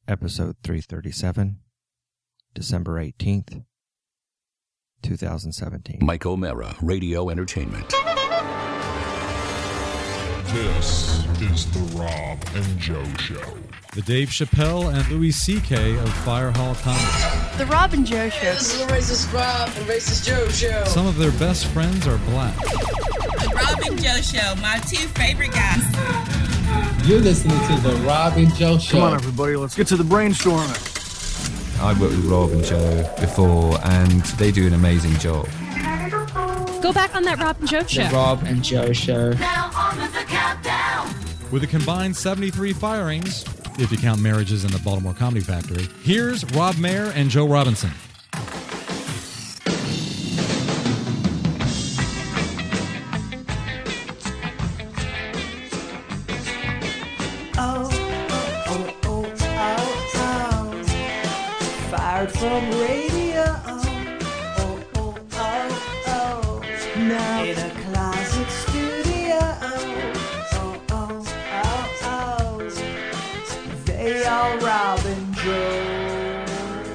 episode 337, December 18th, 2017. Mike O'Mara, Radio Entertainment. This is the Rob and Joe Show. The Dave Chappelle and Louis C.K. of Fire Hall Comedy. The Rob and Joe Show. This is the Racist Rob and Racist Joe Show. Some of their best friends are black. The Rob and Joe Show, my two favorite guys. You're listening to the Rob and Joe Show. Come on, everybody, let's get to the brainstorming. I've worked with Rob and Joe before, and they do an amazing job. Go back on that Rob and Joe Show. The Rob and Joe Show. Now on with the countdown. With a combined 73 firings, if you count marriages in the Baltimore Comedy Factory, here's Rob Mayer and Joe Robinson. Fired from radio. Now in a closet studio. They are Rob and Joe.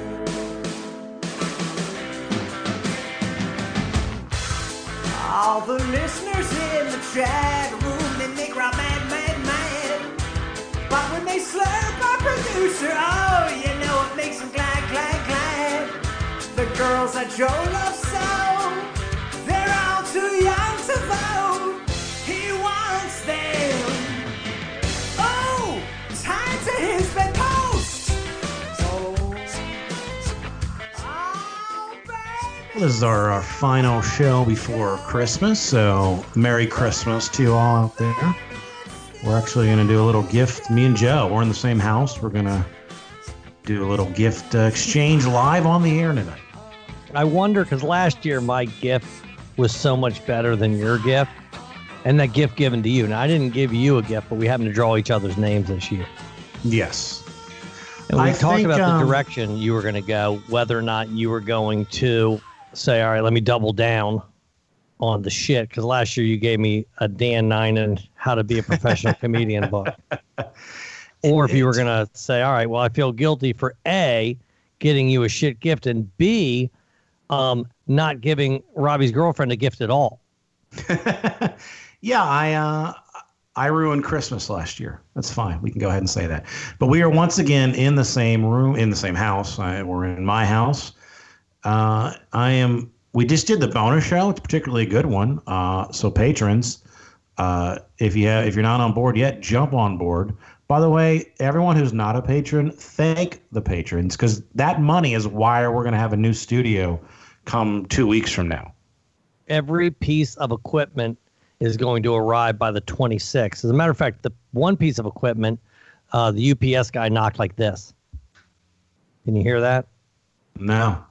All the listeners in the chat room, they make Rob mad. But when they slurp our producer, oh, you know it makes them glad. The girls that Joe loves so, they're all too young to vote. He wants them. Oh, time to his bedpost. This is our final show before Christmas, so Merry Christmas to you all out there. We're actually going to do a little gift. Me and Joe, we're in the same house. We're going to do a little gift exchange live on the air tonight. I wonder, because last year my gift was so much better than your gift, and that gift given to you. Now, I didn't give you a gift, but we happened to draw each other's names this year. Yes. And we talked about the direction you were going to go, whether or not you were going to say, all right, let me double down on the shit, because last year you gave me a Dan Ninen How to Be a Professional Comedian book. Or if you were going to say, all right, well, I feel guilty for A, getting you a shit gift, and B, not giving Robbie's girlfriend a gift at all. Yeah, I ruined Christmas last year. That's fine. We can go ahead and say that. But we are once again in the same room, in the same house. We're in my house. We just did the bonus show. It's a particularly good one. So patrons, if you're not on board yet, jump on board. By the way, everyone who's not a patron, thank the patrons, because that money is why we're going to have a new studio come 2 weeks from now. Every piece of equipment is going to arrive by the 26th. As a matter of fact, the one piece of equipment, the UPS guy knocked like this. Can you hear that? No.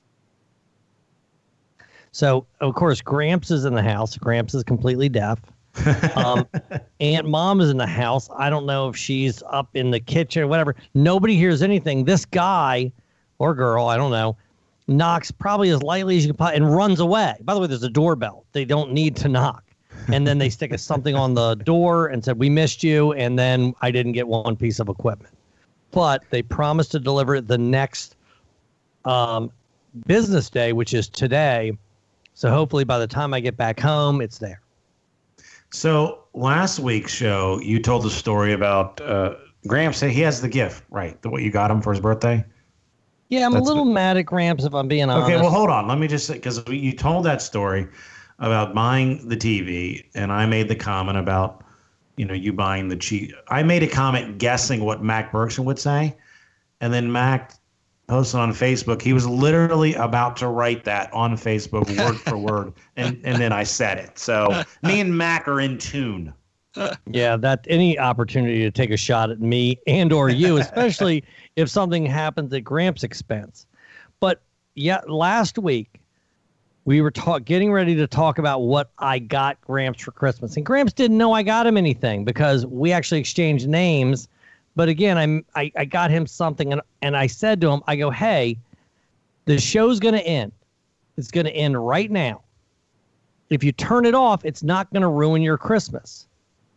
So, of course, Gramps is in the house. Gramps is completely deaf. Aunt Mom is in the house. I don't know if she's up in the kitchen or whatever. Nobody hears anything. This guy or girl, I don't know, knocks probably as lightly as you can and runs away. By the way, there's a doorbell. They don't need to knock. And then they stick something on the door and said, we missed you. And then I didn't get one piece of equipment. But they promised to deliver it the next business day, which is today. So hopefully by the time I get back home, it's there. So last week's show, you told the story about Gramps. He has the gift, right? What you got him for his birthday? Yeah, I'm a little mad at Gramps, if I'm being honest. Okay, well, hold on. Let me just say, because you told that story about buying the TV, and I made the comment about, you buying the cheap. I made a comment guessing what Mac Berkson would say, and then Mac posted on Facebook. He was literally about to write that on Facebook word for word, and then I said it. So me and Mac are in tune. Yeah, that any opportunity to take a shot at me and or you, especially if something happens at Gramps' expense. But yeah, last week we were getting ready to talk about what I got Gramps for Christmas, and Gramps didn't know I got him anything because we actually exchanged names. But again, I got him something, and I said to him, I go, hey, the show's going to end. It's going to end right now. If you turn it off, it's not going to ruin your Christmas.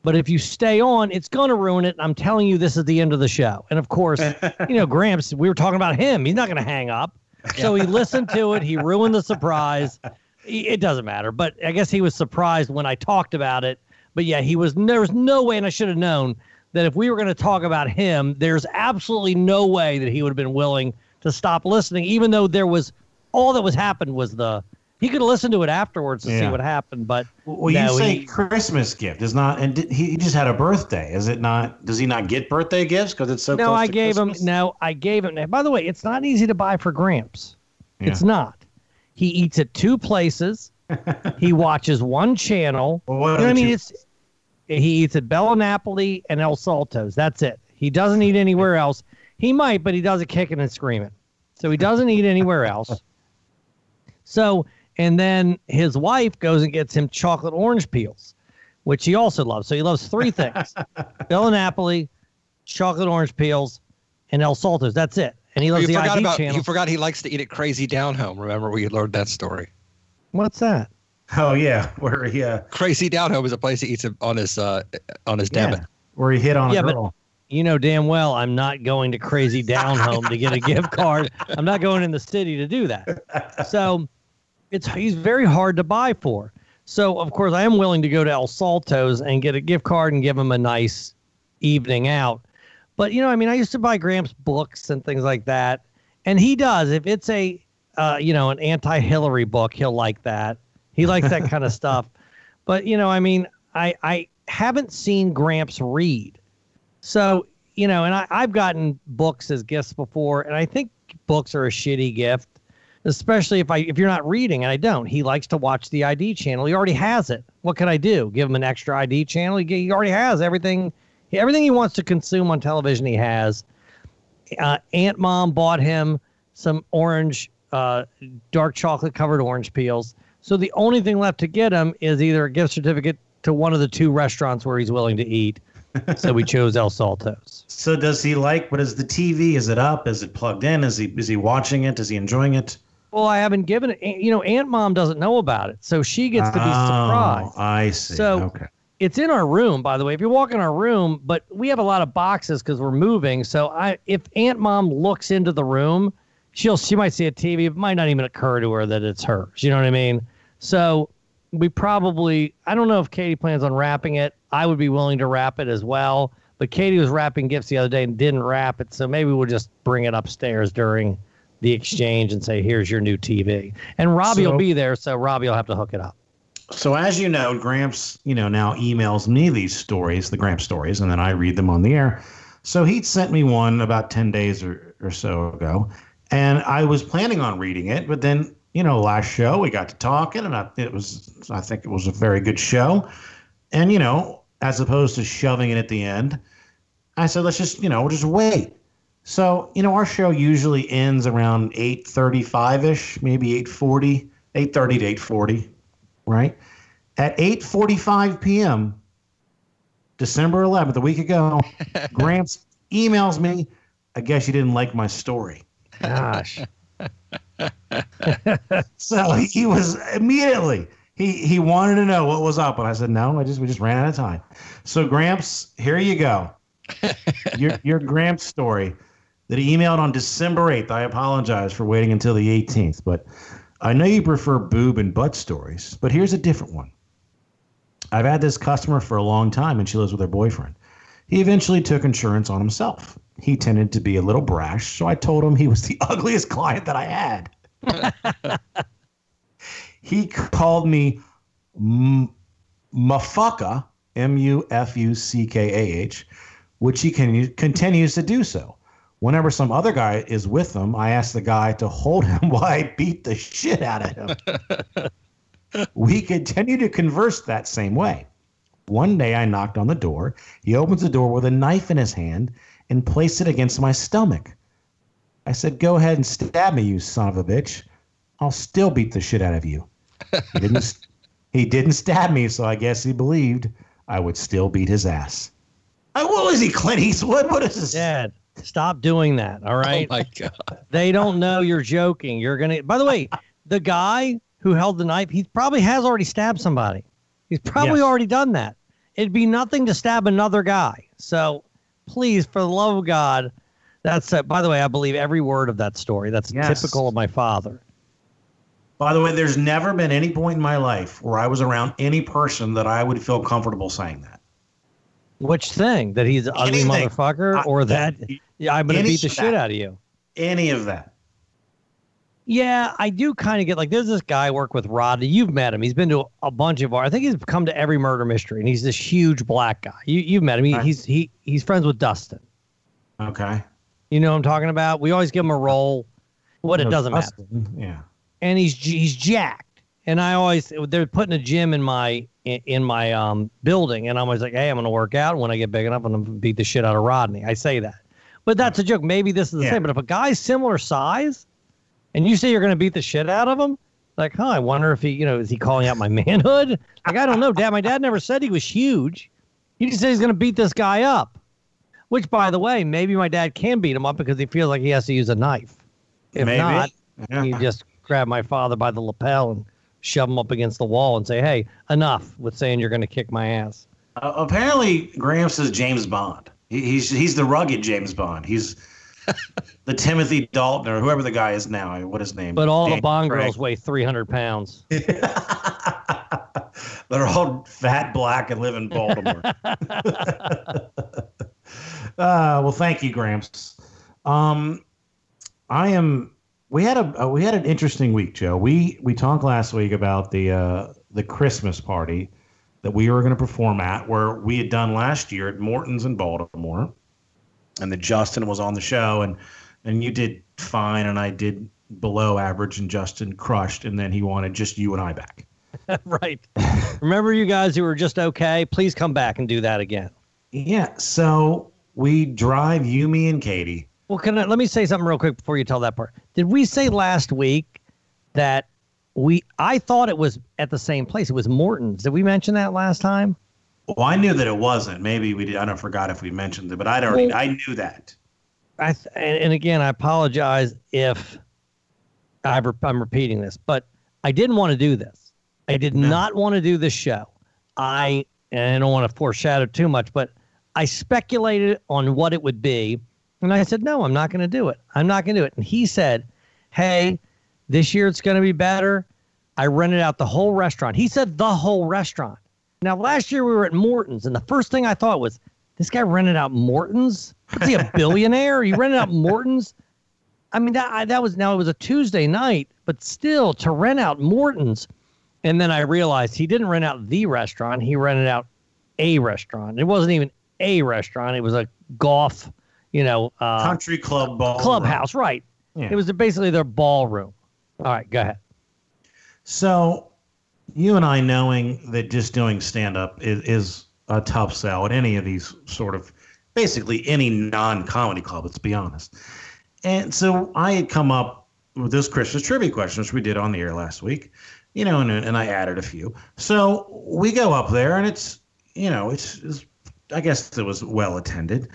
But if you stay on, it's going to ruin it. I'm telling you, this is the end of the show. And of course, Gramps, we were talking about him. He's not going to hang up. So he listened to it. He ruined the surprise. It doesn't matter. But I guess he was surprised when I talked about it. But yeah, there was no way, and I should have known that if we were going to talk about him, there's absolutely no way that he would have been willing to stop listening, even though all that was happened was he could have listened to it afterwards to see what happened, but you say Christmas gift is not, and he just had a birthday. Is it not? Does he not get birthday gifts because it's so? No, close to Christmas? I gave him. By the way, it's not easy to buy for Gramps. Yeah. It's not. He eats at 2 places. He watches 1 channel. Well, he eats at Bella Napoli and El Salto's. That's it. He doesn't eat anywhere else. He might, but he does it kicking and screaming. So he doesn't eat anywhere else. So. And then his wife goes and gets him chocolate orange peels, which he also loves. So he loves 3 things: Bella Napoli, chocolate orange peels, and El Salto's. That's it. And he loves the ID channel. You forgot he likes to eat at Crazy Down Home. Remember we learned that story. What's that? Oh yeah, where he Crazy Down Home is a place he eats on his debit. Where he hit on a girl. But you know damn well I'm not going to Crazy Down Home to get a gift card. I'm not going in the city to do that. So. He's very hard to buy for. So, of course, I am willing to go to El Salto's and get a gift card and give him a nice evening out. But, I used to buy Gramps books and things like that. And he does. If it's an anti-Hillary book, he'll like that. He likes that kind of stuff. But, I haven't seen Gramps read. So, and I've gotten books as gifts before, and I think books are a shitty gift. Especially if you're not reading, and I don't. He likes to watch the ID channel. He already has it. What can I do? Give him an extra ID channel? He already has everything. Everything he wants to consume on television, he has. Aunt Mom bought him some orange, dark chocolate covered orange peels. So the only thing left to get him is either a gift certificate to one of the 2 restaurants where he's willing to eat. So we chose El Salto's. So does he like? What is the TV? Is it up? Is it plugged in? Is he watching it? Is he enjoying it? Well, I haven't given it. Aunt Mom doesn't know about it, so she gets to be surprised. I see. So okay. It's in our room, by the way. If you walk in our room, but we have a lot of boxes because we're moving. So if Aunt Mom looks into the room, she might see a TV. It might not even occur to her that it's hers. You know what I mean? So we probably. I don't know if Katie plans on wrapping it. I would be willing to wrap it as well. But Katie was wrapping gifts the other day and didn't wrap it, so maybe we'll just bring it upstairs during the exchange and say, here's your new TV. And Robbie will be there, so Robbie will have to hook it up. So as you know, Gramps, now emails me these stories, the Gramps stories, and then I read them on the air. So he sent me one about 10 days or so ago, and I was planning on reading it, but then, last show we got to talking, and I think it was a very good show. And, as opposed to shoving it at the end, I said, let's just, we'll just wait. So, our show usually ends around 8:35-ish, maybe 8:40, 8:30 to 8:40, right? At 8:45 p.m., December 11th, a week ago, Gramps emails me, I guess you didn't like my story. Gosh. So he was immediately, he wanted to know what was up, and I said, no, we just ran out of time. So Gramps, here you go. Your Gramps story that he emailed on December 8th. I apologize for waiting until the 18th, but I know you prefer boob and butt stories, but here's a different one. I've had this customer for a long time, and she lives with her boyfriend. He eventually took insurance on himself. He tended to be a little brash, so I told him he was the ugliest client that I had. He called me Mufucka, Mufuckah, which he continues to do so. Whenever some other guy is with him, I ask the guy to hold him while I beat the shit out of him. We continue to converse that same way. One day I knocked on the door. He opens the door with a knife in his hand and placed it against my stomach. I said, go ahead and stab me, you son of a bitch. I'll still beat the shit out of you. He didn't stab me, so I guess he believed I would still beat his ass. What was he, Clint Eastwood? What is this? Dad, stop doing that, all right? Oh, my God. They don't know you're joking. You're going to... By the way, the guy who held the knife, he probably has already stabbed somebody. He's probably already done that. It'd be nothing to stab another guy. So please, for the love of God, that's by the way, I believe every word of that story. That's typical of my father. By the way, there's never been any point in my life where I was around any person that I would feel comfortable saying that. Which thing? That he's an ugly motherfucker, or that I'm going to beat the shit out of you? Any of that. Yeah, I do kind of get like, there's this guy I work with, Rodney. You've met him. He's been to a bunch of I think he's come to every murder mystery, and he's this huge black guy. You've met him. He's friends with Dustin. Okay. You know what I'm talking about? We always give him a role. It doesn't matter. Yeah. And he's jacked. And they're putting a gym in my building, and I'm always like, hey, I'm going to work out. When I get big enough, I'm going to beat the shit out of Rodney. I say that. But that's a joke. Maybe this is the same. But if a guy's similar size, and you say you're going to beat the shit out of him, like, I wonder if he, is he calling out my manhood? Like, I don't know, Dad. My dad never said he was huge. He just said he's going to beat this guy up. Which, by the way, maybe my dad can beat him up because he feels like he has to use a knife. If not, he just grab my father by the lapel and shove him up against the wall and say, hey, enough with saying you're going to kick my ass. Apparently, Gramps is James Bond. He's the rugged James Bond. He's the Timothy Dalton or whoever the guy is now. What is his name? But all the Bond girls weigh 300 pounds. They're all fat, black, and live in Baltimore. Well, thank you, Gramps. We had an interesting week, Joe. We talked last week about the Christmas party that we were going to perform at, where we had done last year at Morton's in Baltimore, and that Justin was on the show, and you did fine, and I did below average, and Justin crushed, and then he wanted just you and I back. Right. Remember you guys who were just okay? Please come back and do that again. Yeah. So we drive you, me, and Katie. Well, let me say something real quick before you tell that part. Did we say last week that I thought it was at the same place? It was Morton's. Did we mention that last time? Well, I knew that it wasn't. Maybe we did. I don't forgot if we mentioned it, but I knew that. And again, I apologize if I'm repeating this, but I didn't want to do this. I did not want to do this show. And I don't want to foreshadow too much, but I speculated on what it would be. And I said, no, I'm not going to do it. I'm not going to do it. And he said, hey, this year it's going to be better. I rented out the whole restaurant. He said the whole restaurant. Now, last year we were at Morton's, and the first thing I thought was, this guy rented out Morton's? Is he a billionaire? He rented out Morton's? I mean, it was a Tuesday night, but still, to rent out Morton's. And then I realized he didn't rent out the restaurant. He rented out a restaurant. It wasn't even a restaurant. It was a golf, country club ballroom. Clubhouse, right. Yeah. It was basically their ballroom. All right, go ahead. So you and I, knowing that just doing stand-up is a tough sell at any of these sort of, basically any non-comedy club, let's be honest. And so I had come up with this Christmas trivia question, which we did on the air last week, and I added a few. So we go up there, and it's I guess it was well attended.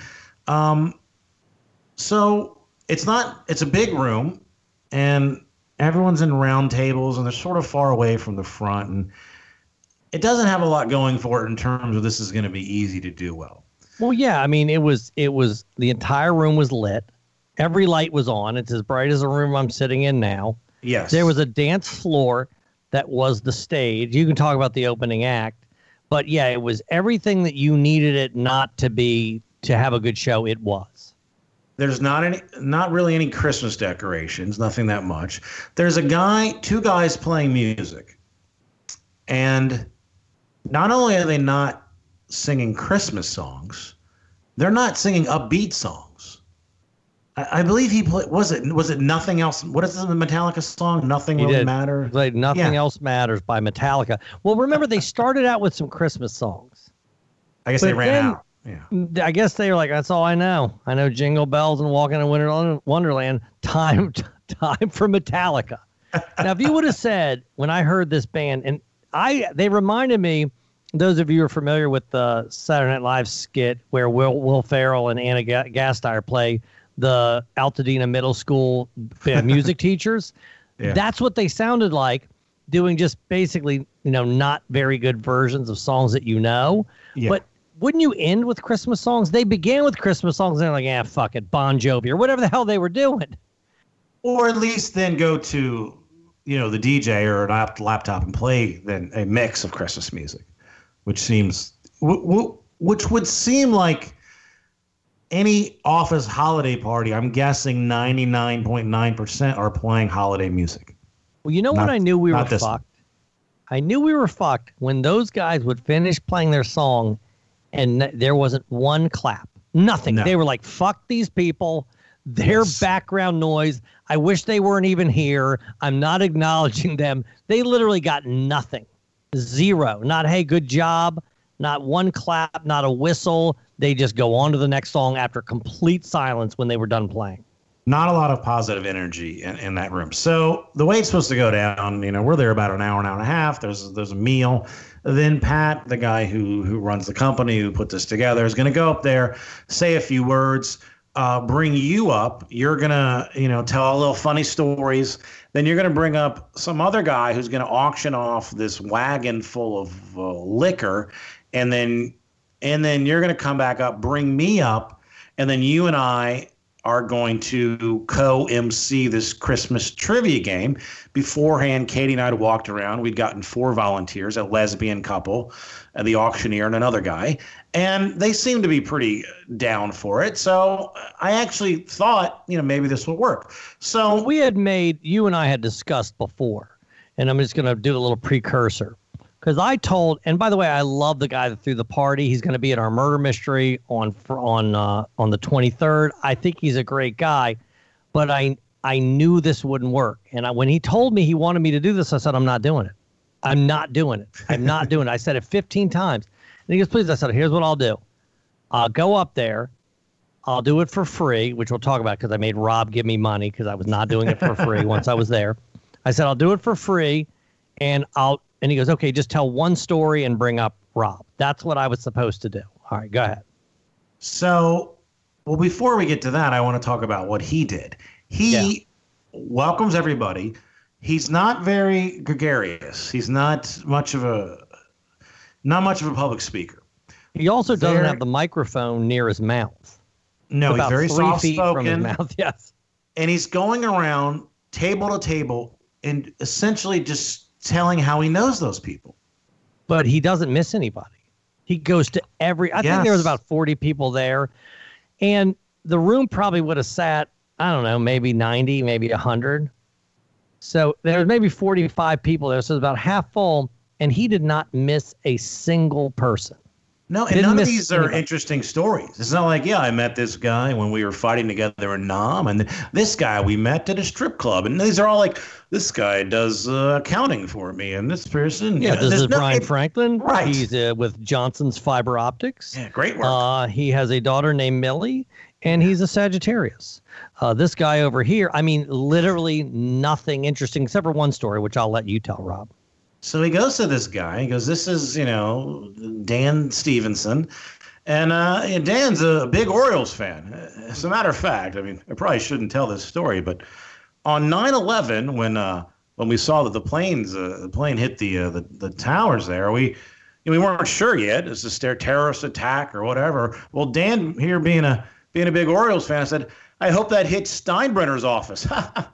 So it's a big room, and everyone's in round tables, and they're sort of far away from the front, and it doesn't have a lot going for it in terms of this is going to be easy to do well. Well, yeah, I mean, it was the entire room was lit. Every light was on. It's as bright as the room I'm sitting in now. Yes. There was a dance floor that was the stage. You can talk about the opening act, but yeah, it was everything that you needed it not to be to have a good show. It was. There's not really any Christmas decorations, nothing that much. There's two guys playing music. And not only are they not singing Christmas songs, they're not singing upbeat songs. I believe he played, was it Nothing Else? What is the Metallica song? Nothing Really Matters? Like Nothing Else Matters by Metallica. Well, remember, they started out with some Christmas songs. I guess they ran out. Yeah. I guess they were like, that's all I know. I know Jingle Bells and Walking in Wonderland. Time for Metallica. Now, if you would have said, when I heard this band, and they reminded me, those of you who are familiar with the Saturday Night Live skit where Will Ferrell and Anna Gasteyer play the Altadena Middle School music teachers. Yeah. That's what they sounded like. doing just basically, not very good versions of songs that you know. Yeah. But wouldn't you end with Christmas songs? They began with Christmas songs, and they're like, fuck it, Bon Jovi, or whatever the hell they were doing. Or at least then go to, the DJ or an laptop and play then a mix of Christmas music, which would seem like any office holiday party. I'm guessing 99.9% are playing holiday music. Well, when I knew we were fucked? I knew we were fucked when those guys would finish playing their song and there wasn't one clap. Nothing. No. They were like, fuck these people. Their background noise. I wish they weren't even here. I'm not acknowledging them. They literally got nothing. Zero. Not, hey, good job. Not one clap. Not a whistle. They just go on to the next song after complete silence when they were done playing. Not a lot of positive energy in that room. So the way it's supposed to go down, we're there about an hour and a half. There's a meal. Then Pat, the guy who runs the company, who put this together, is going to go up there, say a few words, bring you up. You're going to, tell a little funny stories. Then you're going to bring up some other guy who's going to auction off this wagon full of liquor. And then you're going to come back up, bring me up. And then you and I are going to co-MC this Christmas trivia game. Beforehand, Katie and I had walked around. We'd gotten 4 volunteers, a lesbian couple, the auctioneer, and another guy. And they seemed to be pretty down for it. So I actually thought, maybe this would work. So you and I had discussed before, and I'm just going to do a little precursor. Because and by the way, I love the guy that threw the party. He's going to be at our murder mystery on the 23rd. I think he's a great guy, but I knew this wouldn't work. And when he told me he wanted me to do this, I said, I'm not doing it. I'm not doing it. I'm not doing it. I said it 15 times. And he goes, please. I said, here's what I'll do. I'll go up there. I'll do it for free, which we'll talk about because I made Rob give me money because I was not doing it for free once I was there. I said, I'll do it for free, and he goes, okay, just tell one story and bring up Rob. That's what I was supposed to do. All right, go ahead. So, before we get to that, I want to talk about what he did. He welcomes everybody. He's not very gregarious. He's not much of a public speaker. He also doesn't have the microphone near his mouth. No, he's very soft-spoken. 3 feet from his mouth, yes. And he's going around table to table and essentially just telling how he knows those people. But he doesn't miss anybody. He goes to I think there was about 40 people there. And the room probably would have sat, I don't know, maybe 90, maybe 100. So there was maybe 45 people there. So it was about half full. And he did not miss a single person. No, and none of these are interesting stories. It's not like, I met this guy when we were fighting together in Nam, and this guy we met at a strip club. And these are all like, this guy does accounting for me, and this person. Yeah, this is Brian Franklin. Right. He's with Johnson's Fiber Optics. Yeah, great work. He has a daughter named Millie, and he's a Sagittarius. This guy over here, literally nothing interesting except for one story, which I'll let you tell, Rob. So he goes to this guy. He goes, this is, Dan Stevenson. And Dan's a big Orioles fan. As a matter of fact, I probably shouldn't tell this story, but on 9/11, when we saw that the plane hit the towers there, we weren't sure yet. Is this a terrorist attack or whatever? Well, Dan here being a big Orioles fan, said, I hope that hits Steinbrenner's office.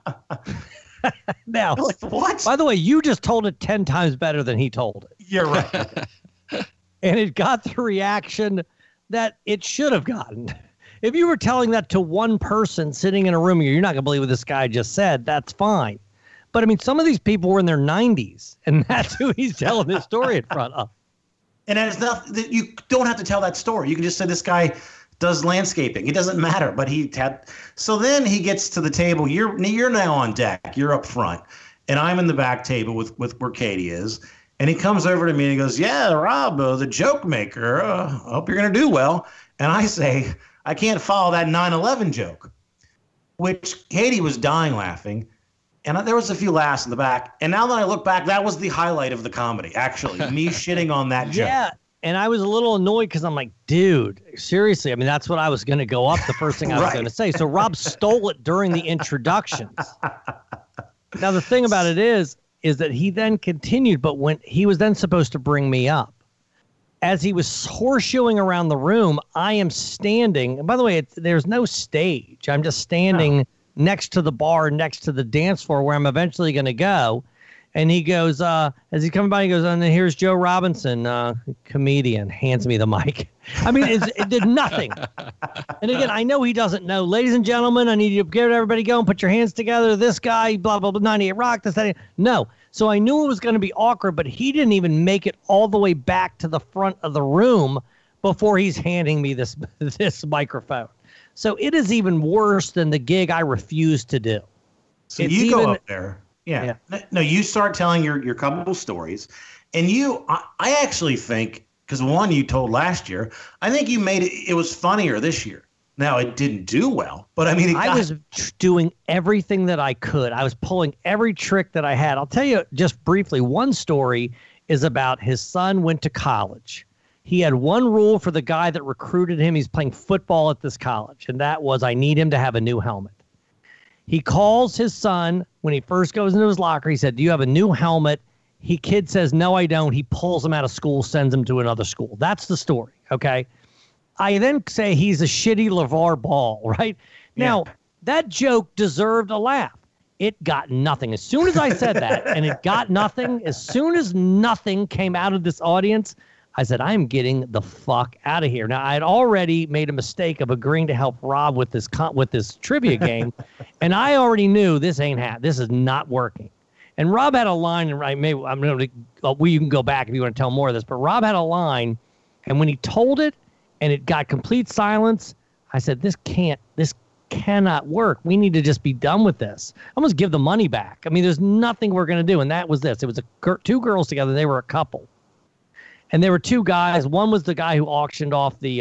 Now, like, what? By the way, you just told it 10 times better than he told it. You're right. And it got the reaction that it should have gotten. If you were telling that to one person sitting in a room, you're not going to believe what this guy just said. That's fine. But some of these people were in their 90s, and that's who he's telling this story in front of. And it's not that you don't have to tell that story. You can just say this guy does landscaping. It doesn't matter. But so then he gets to the table. You're now on deck. You're up front, and I'm in the back table with where Katie is. And he comes over to me and he goes, "Yeah, Rob, the joke maker. I hope you're gonna do well." And I say, "I can't follow that 9/11 joke," which Katie was dying laughing. And there was a few laughs in the back. And now that I look back, that was the highlight of the comedy, actually, me shitting on that joke. Yeah. And I was a little annoyed because I'm like, dude, seriously. That's what I was going to go up. The first thing I was going to say. So Rob stole it during the introductions. Now, the thing about it is, is that he then continued, but when he was then supposed to bring me up, as he was horseshoeing around the room, I am standing. And by the way, there's no stage. I'm just standing next to the bar, next to the dance floor where I'm eventually going to go. And he goes, as he's coming by, he goes, and then here's Joe Robinson, comedian, hands me the mic. I mean, it did nothing. And again, I know he doesn't know. Ladies and gentlemen, I need you to get everybody going. Put your hands together. This guy, blah, blah, blah, 98 Rock, this, that. No. So I knew it was going to be awkward, but he didn't even make it all the way back to the front of the room before he's handing me this microphone. So it is even worse than the gig I refused to do. So you go up there. Yeah. No, you start telling your couple stories. And I actually think, because one you told last year, I think you made it was funnier this year. Now, it didn't do well, but I mean, I was doing everything that I could. I was pulling every trick that I had. I'll tell you just briefly, one story is about his son went to college. He had one rule for the guy that recruited him. He's playing football at this college, and that was, I need him to have a new helmet. He calls his son when he first goes into his locker. He said, do you have a new helmet? Kid says, no, I don't. He pulls him out of school, sends him to another school. That's the story, okay? I then say he's a shitty LeVar Ball, right? Now, that joke deserved a laugh. It got nothing. As soon as I said that, and it got nothing, as soon as nothing came out of this audience, I said, I'm getting the fuck out of here. Now, I had already made a mistake of agreeing to help Rob with this trivia game, and I already knew this is not working. And Rob had a line, and you can go back if you want to tell more of this, but Rob had a line, and when he told it, and it got complete silence, I said, this cannot work. We need to just be done with this. I'm going to give the money back. I mean, there's nothing we're going to do. And that was this. It was two girls together. They were a couple. And there were two guys. One was the guy who auctioned off the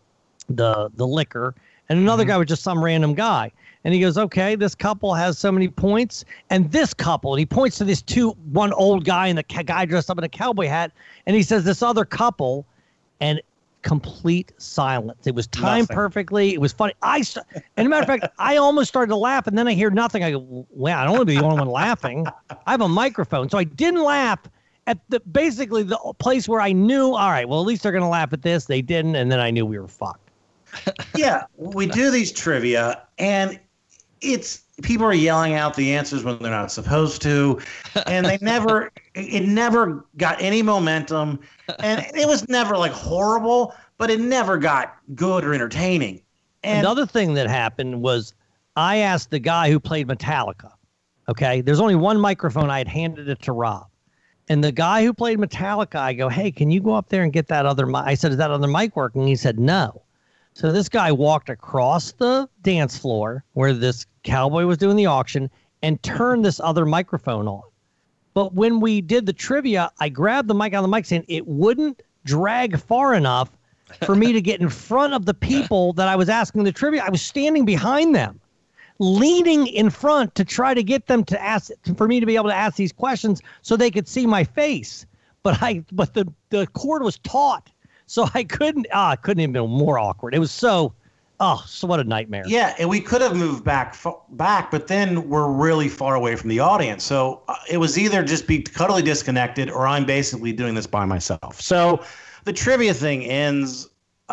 liquor. And another guy was just some random guy. And he goes, okay, this couple has so many points. And this couple, and he points to one old guy and the guy dressed up in a cowboy hat. And he says, this other couple, and complete silence. It was timed perfectly. It was funny. And as a matter of fact, I almost started to laugh, and then I hear nothing. I go, well, I don't want to be the only one laughing. I have a microphone. So I didn't laugh at basically the place where I knew, all right, well, at least they're going to laugh at this. They didn't, and then I knew we were fucked. Yeah, we do these trivia, and people are yelling out the answers when they're not supposed to, and it never got any momentum, and it was never like horrible, but it never got good or entertaining. And another thing that happened was I asked the guy who played Metallica, okay, there's only one microphone. I had handed it to Rob, and the guy who played Metallica, I go, hey, can you go up there and get that other mic? I said, is that other mic working? He said, no. So this guy walked across the dance floor where this cowboy was doing the auction and turned this other microphone on. But when we did the trivia, I grabbed the mic out of the mic stand. It wouldn't drag far enough for me to get in front of the people that I was asking the trivia. I was standing behind them, leaning in front to try to get them for me to be able to ask these questions so they could see my face. But the cord was taut. So I couldn't even been more awkward. It was so what a nightmare. Yeah, and we could have moved back, but then we're really far away from the audience. So it was either just be totally disconnected or I'm basically doing this by myself. So the trivia thing ends,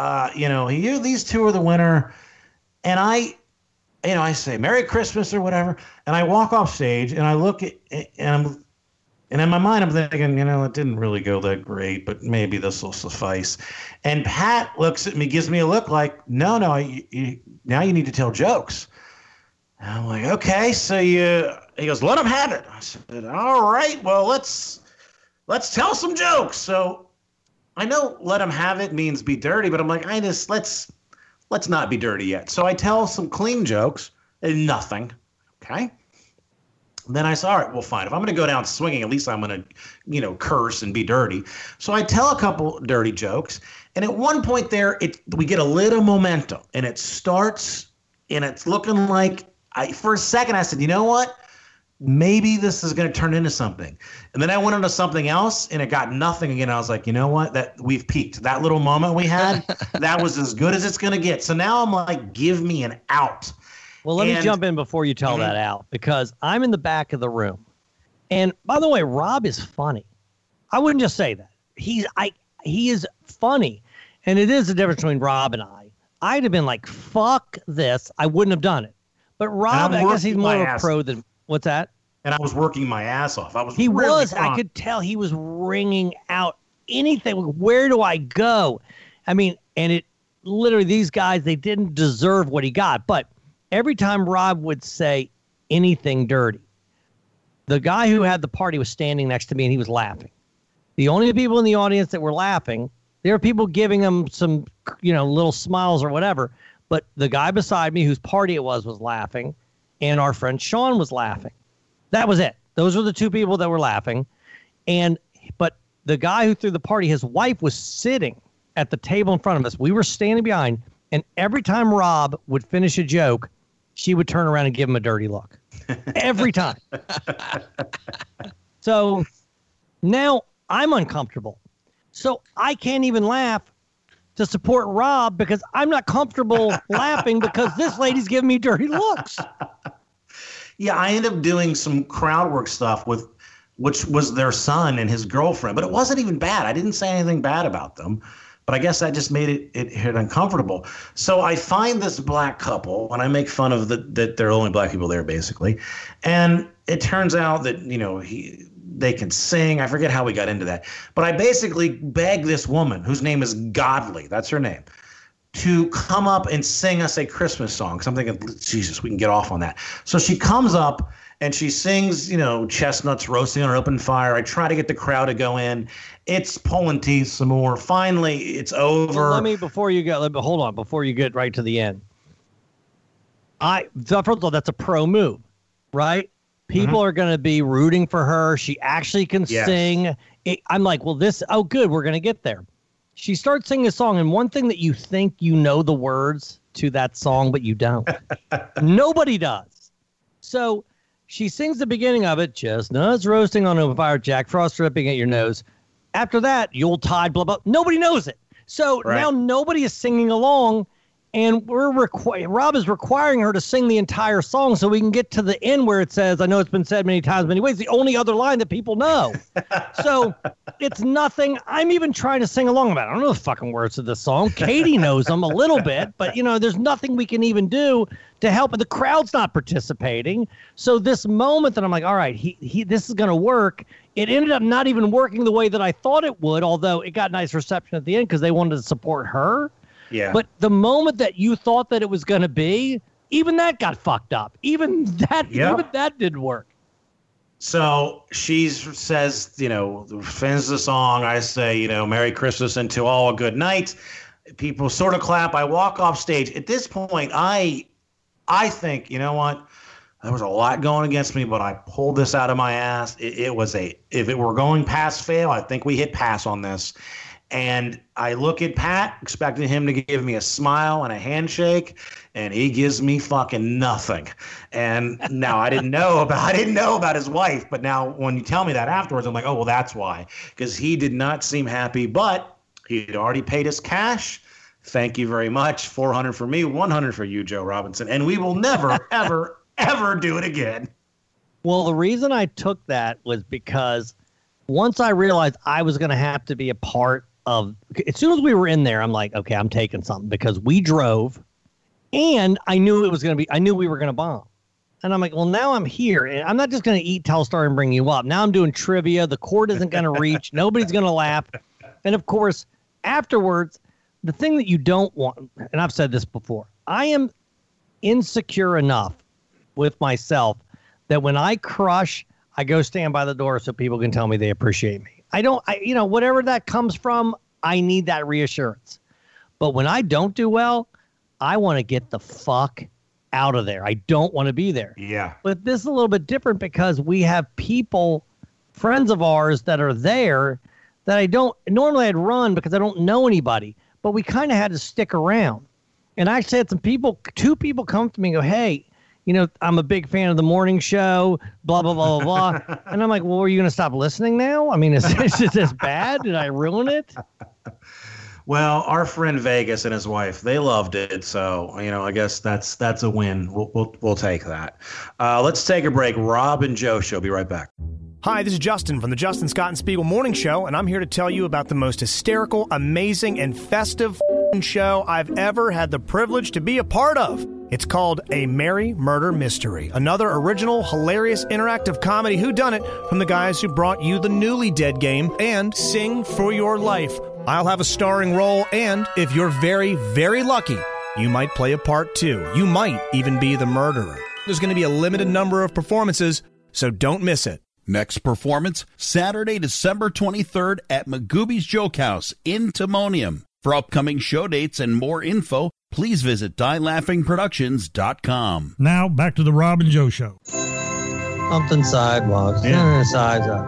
these two are the winner. And I say, Merry Christmas or whatever. And I walk off stage and I look at, and in my mind, I'm thinking, it didn't really go that great, but maybe this will suffice. And Pat looks at me, gives me a look like, no, now you need to tell jokes. And I'm like, okay, so he goes, let him have it. I said, all right, well, let's tell some jokes. So I know let him have it means be dirty, but I'm like, let's not be dirty yet. So I tell some clean jokes and nothing, okay? Then I said, all right, well, fine. If I'm going to go down swinging, at least I'm going to, curse and be dirty. So I tell a couple dirty jokes. And at one point there, we get a little momentum. And it starts, and it's looking like, for a second, I said, you know what? Maybe this is going to turn into something. And then I went into something else, and it got nothing again. I was like, you know what? That we've peaked. That little moment we had, that was as good as it's going to get. So now I'm like, give me an out. Well, let me jump in before you tell that out, because I'm in the back of the room, And by the way, Rob is funny. I wouldn't just say that. He is funny. And it is the difference between Rob and I. I'd have been like, fuck this. I wouldn't have done it. But Rob, I guess he's more of a pro than, what's that? And I was working my ass off. I could tell he was wringing out anything. Where do I go? I mean, and it literally, these guys, they didn't deserve what he got. But every time Rob would say anything dirty, the guy who had the party was standing next to me and he was laughing. The only people in the audience that were laughing, there were people giving him some, little smiles or whatever. But the guy beside me, whose party it was laughing, and our friend Sean was laughing. That was it. Those were the two people that were laughing. But the guy who threw the party, his wife was sitting at the table in front of us. We were standing behind, and every time Rob would finish a joke, she would turn around and give him a dirty look. Every time. So now I'm uncomfortable. So I can't even laugh to support Rob because I'm not comfortable laughing because this lady's giving me dirty looks. Yeah, I ended up doing some crowd work stuff which was their son and his girlfriend, but it wasn't even bad. I didn't say anything bad about them, but I guess that just made it uncomfortable. So I find this black couple and I make fun of that there are only black people there basically. And it turns out that, they can sing. I forget how we got into that, but I basically begged this woman whose name is Godly, that's her name, to come up and sing us a Christmas song. Because I'm thinking, Jesus, we can get off on that. So she comes up and she sings, chestnuts roasting on an open fire. I try to get the crowd to go in. It's pulling teeth some more. Finally, it's over. Before you get right to the end. First of all, that's a pro move, right? People are going to be rooting for her. She actually can sing. I'm like, well, good, we're going to get there. She starts singing a song, and one thing that you think you know the words to that song, but you don't. Nobody does. So she sings the beginning of it, chestnuts roasting on a fire, Jack Frost dripping at your nose. After that, Yuletide, blah, blah. Nobody knows it. So now nobody is singing along, and Rob is requiring her to sing the entire song so we can get to the end where it says, I know it's been said many times, many ways, the only other line that people know. So it's nothing. I'm even trying to sing along about it. I don't know the fucking words of this song. Katie knows them a little bit, but, there's nothing we can even do to help. The crowd's not participating. So this moment that I'm like, all right, this is going to work. It ended up not even working the way that I thought it would, although it got nice reception at the end because they wanted to support her. Yeah. But the moment that you thought that it was going to be, even that got fucked up. Even that didn't work. So she says, finishes the song. I say, Merry Christmas and to all a good night. People sort of clap. I walk off stage. At this point, I think, you know what? There was a lot going against me, but I pulled this out of my ass. If it were going pass fail, I think we hit pass on this. And I look at Pat, expecting him to give me a smile and a handshake, and he gives me fucking nothing. And now I didn't know about his wife, but now when you tell me that afterwards, I'm like, oh well, that's why, because he did not seem happy. But he had already paid us cash. Thank you very much. $400 for me, $100 for you, Joe Robinson, and we will never, ever, ever do it again. Well, the reason I took that was because once I realized I was going to have to be a part of, as soon as we were in there, I'm like, okay, I'm taking something because we drove and I knew we were going to bomb. And I'm like, well, now I'm here and I'm not just going to eat, tell a story and bring you up. Now I'm doing trivia. The cord isn't going to reach. Nobody's going to laugh. And of course, afterwards, the thing that you don't want, and I've said this before, I am insecure enough with myself that when I crush, I go stand by the door so people can tell me they appreciate me. Whatever that comes from, I need that reassurance. But when I don't do well, I want to get the fuck out of there. I don't want to be there. Yeah. But this is a little bit different because we have people, friends of ours that are there that I'd run because I don't know anybody, but we kind of had to stick around. And I said two people come to me and go, hey, I'm a big fan of the morning show, blah, blah, blah, blah, blah. And I'm like, well, are you going to stop listening now? I mean, is this bad? Did I ruin it? Well, our friend Vegas and his wife, they loved it. So, I guess that's a win. We'll take that. Let's take a break. Rob and Joe show. Be right back. Hi, this is Justin from the Justin Scott and Spiegel Morning Show, and I'm here to tell you about the most hysterical, amazing, and festive show I've ever had the privilege to be a part of. It's called A Merry Murder Mystery, another original, hilarious, interactive comedy whodunit from the guys who brought you the Newly Dead game and Sing for Your Life. I'll have a starring role, and if you're very, very lucky, you might play a part too. You might even be the murderer. There's going to be a limited number of performances, so don't miss it. Next performance, Saturday, December 23rd at Magooby's Joke House in Timonium. For upcoming show dates and more info, please visit dielaughingproductions.com. Now, back to the Rob and Joe Show. Something sidewalks, sides up.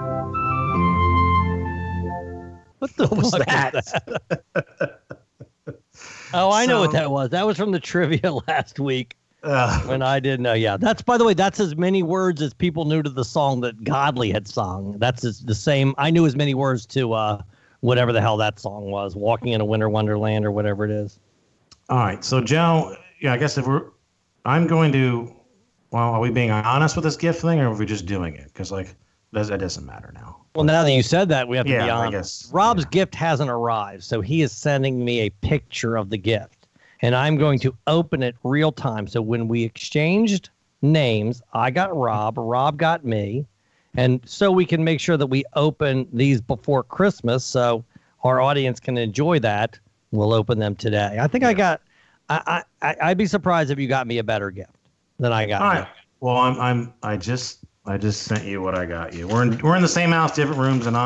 What the was that? Oh, I know what that was. That was from the trivia last week. When I didn't know. Yeah, that's, by the way, that's as many words as people knew to the song that Godley had sung. That's the same. I knew as many words to whatever the hell that song was, Walking in a Winter Wonderland or whatever it is. All right. So, Joe, I guess I'm going to, are we being honest with this gift thing, or are we just doing it? Because, that doesn't matter now. Well, now that you said that, we have to be honest. I guess, Rob's gift hasn't arrived, so he is sending me a picture of the gift. And I'm going to open it real time. So when we exchanged names, I got Rob, Rob got me. And so we can make sure that we open these before Christmas so our audience can enjoy that. We'll open them today. I think I'd be surprised if you got me a better gift than I got. All right. Well, I just sent you what I got you. We're in the same house, different rooms, and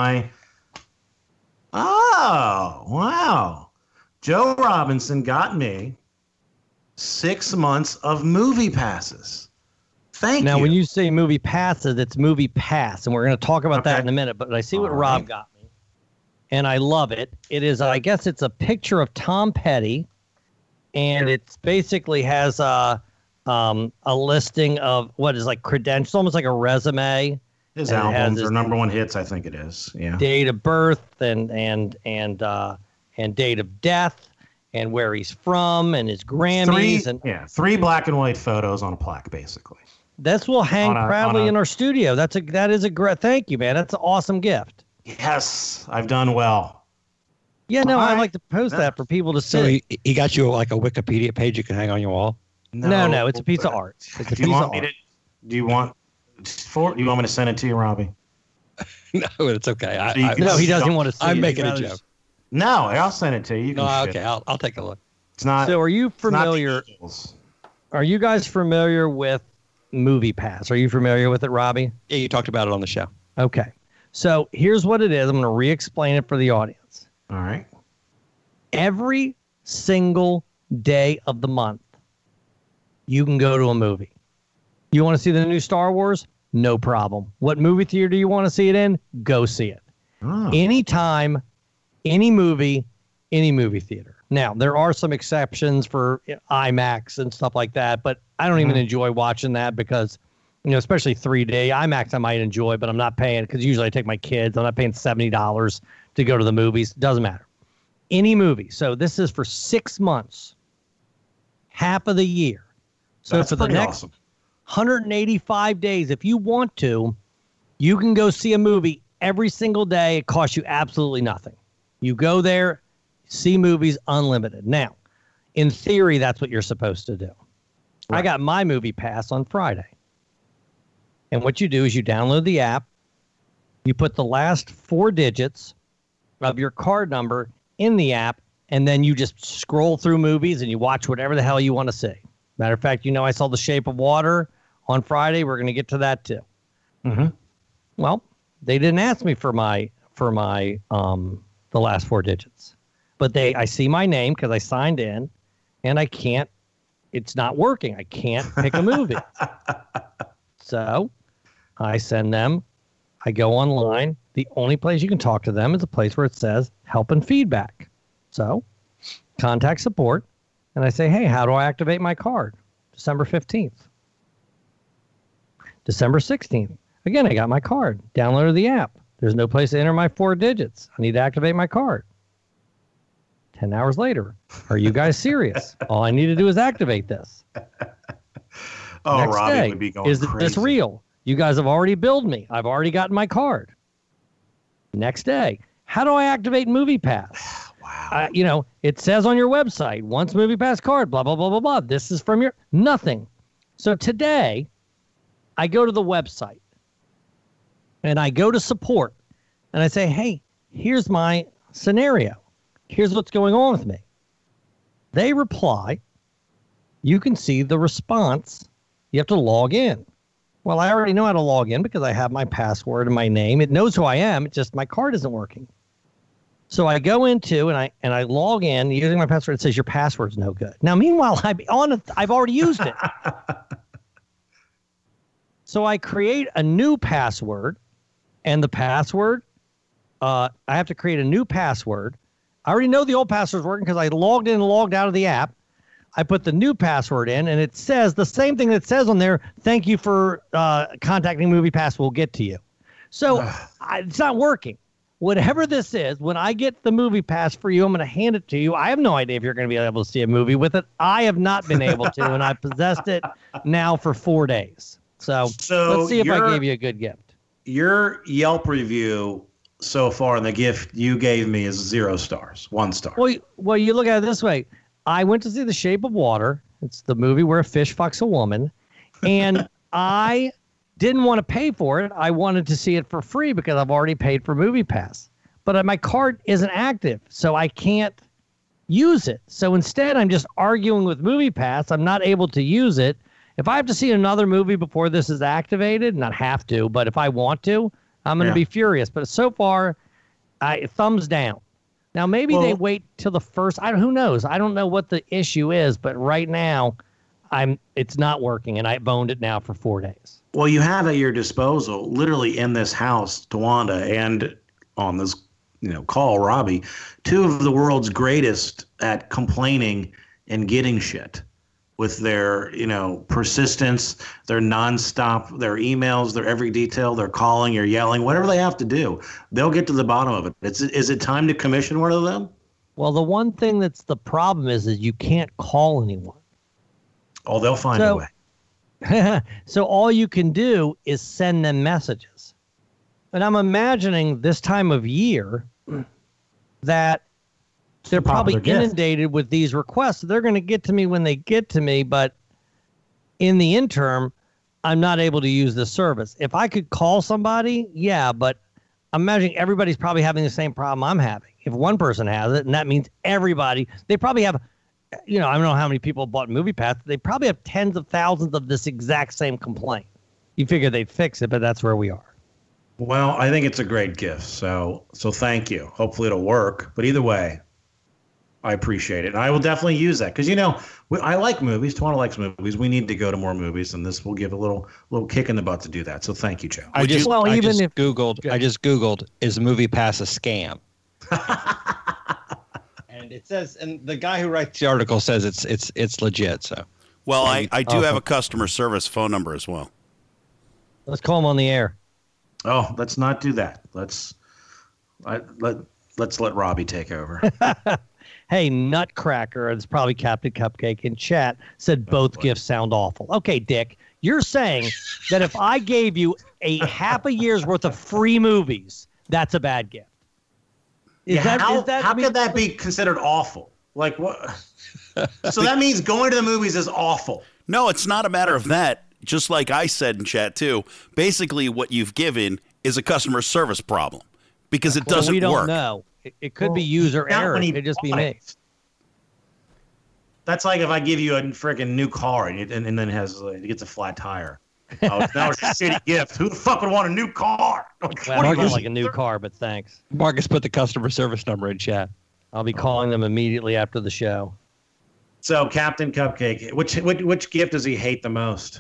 oh, wow. Joe Robinson got me 6 months of movie passes. Thank you. Now, when you say movie passes, it's Movie Pass, and we're going to talk about that in a minute. But I see what Rob got me, and I love it. It is, I guess, it's a picture of Tom Petty, and it basically has a listing of what is like credentials, almost like a resume. His albums or number one hits, I think it is. Yeah. Date of birth and date of death and where he's from and his Grammys. Three black and white photos on a plaque, basically. This will hang proudly in our studio. That is a great, thank you, man. That's an awesome gift. Yes, I've done well. Yeah, no, I like to post that for people to see. So he got you like a Wikipedia page you can hang on your wall? No, it's a piece of art. It's a piece of art. Do you want me to send it to you, Robbie? No, it's okay. No, he doesn't want to see it. I'm making a joke. No, I'll send it to you. Okay, I'll take a look. It's not. So, are you familiar? Are you guys familiar with Movie Pass? Are you familiar with it, Robbie? Yeah, you talked about it on the show. Okay, so here's what it is. I'm going to re-explain it for the audience. All right. Every single day of the month, you can go to a movie. You want to see the new Star Wars? No problem. What movie theater do you want to see it in? Go see it. Oh. Anytime. Any movie theater. Now, there are some exceptions for IMAX and stuff like that, but I don't even enjoy watching that because, especially 3D. IMAX I might enjoy, but I'm not paying because usually I take my kids. I'm not paying $70 to go to the movies. Doesn't matter. Any movie. So this is for 6 months, half of the year. So for the next 185 days, if you want to, you can go see a movie every single day. It costs you absolutely nothing. You go there, see movies unlimited. Now, in theory, that's what you're supposed to do. Right. I got my Movie Pass on Friday. And what you do is you download the app, you put the last 4 digits of your card number in the app, and then you just scroll through movies and you watch whatever the hell you want to see. Matter of fact, I saw The Shape of Water on Friday. We're going to get to that too. Mm-hmm. Well, they didn't ask me for my the last 4 digits. But I see my name because I signed in, and it's not working. I can't pick a movie. So I send them, I go online. The only place you can talk to them is a place where it says help and feedback. So contact support, and I say, hey, how do I activate my card? December 15th. December 16th. Again, I got my card. Downloaded the app. There's no place to enter my 4 digits. I need to activate my card. 10 hours later. Are you guys serious? All I need to do is activate this. Next Robbie would be going is crazy. this real? You guys have already billed me. I've already gotten my card. Next day, how do I activate MoviePass? Wow. It says on your website, once MoviePass card, blah, blah, blah, blah, blah. This is from your nothing. So today, I go to the website and I go to support and I say, hey, here's my scenario. Here's what's going on with me. They reply. You can see the response. You have to log in. Well, I already know how to log in because I have my password and my name. It knows who I am. It's just my card isn't working. So I go into and I log in using my password. It says your password's no good. Now, meanwhile, I've already used it. So I create a new password, and the password, I have to create a new password. I already know the old password's working because I logged in and logged out of the app. I put the new password in, and it says the same thing that says on there, thank you for contacting MoviePass, we'll get to you. So it's not working. Whatever this is, when I get the MoviePass for you, I'm going to hand it to you. I have no idea if you're going to be able to see a movie with it. I have not been able to, and I've possessed it now for 4 days. So let's see if I gave you a good gift. Your Yelp review so far, and the gift you gave me is 0 stars, 1 star. Well, you look at it this way. I went to see The Shape of Water. It's the movie where a fish fucks a woman. And I didn't want to pay for it. I wanted to see it for free because I've already paid for MoviePass. But my card isn't active, so I can't use it. So instead, I'm just arguing with MoviePass. I'm not able to use it. If I have to see another movie before this is activated, not have to, but if I want to, I'm going to be furious. But so far, thumbs down. Now, maybe they wait till the first. Who knows? I don't know what the issue is, but right now, it's not working, and I boned it now for 4 days. Well, you have at your disposal, literally in this house, Tawanda, and on this call, Robbie, 2 of the world's greatest at complaining and getting shit with their persistence, their nonstop, their emails, their every detail, their calling, you're yelling, whatever they have to do, they'll get to the bottom of it. Is it time to commission one of them? Well, the one thing that's the problem is you can't call anyone. Oh, they'll find a way. So all you can do is send them messages. And I'm imagining this time of year that they're probably inundated with these requests. They're going to get to me when they get to me, but in the interim, I'm not able to use this service. If I could call somebody, yeah, but I'm imagining everybody's probably having the same problem I'm having. If one person has it, and that means everybody, they probably have, I don't know how many people bought MoviePass. They probably have tens of thousands of this exact same complaint. You figure they'd fix it, but that's where we are. Well, I think it's a great gift. So thank you. Hopefully it'll work. But either way, I appreciate it. And I will definitely use that because, I like movies. Tawana likes movies. We need to go to more movies, and this will give a little kick in the butt to do that. So thank you, Joe. I just Googled, is MoviePass a scam? And it says, and the guy who writes the article says it's legit. So, well, I do have a customer service phone number as well. Let's call him on the air. Oh, let's not do that. Let's let Robbie take over. Hey, Nutcracker, it's probably Captain Cupcake in chat, said both gifts sound awful. Okay, Dick, you're saying that if I gave you half a year's worth of free movies, that's a bad gift. How could that be considered awful? Like what? So that means going to the movies is awful. No, it's not a matter of that. Just like I said in chat too, basically what you've given is a customer service problem because it doesn't work. We don't know. It could be user error. It could just be me. That's like if I give you a freaking new car and then it gets a flat tire. Oh, that was a shitty gift. Who the fuck would want a new car? Well, I don't like a new car, but thanks. Marcus put the customer service number in chat. I'll be calling them immediately after the show. So, Captain Cupcake, which gift does he hate the most?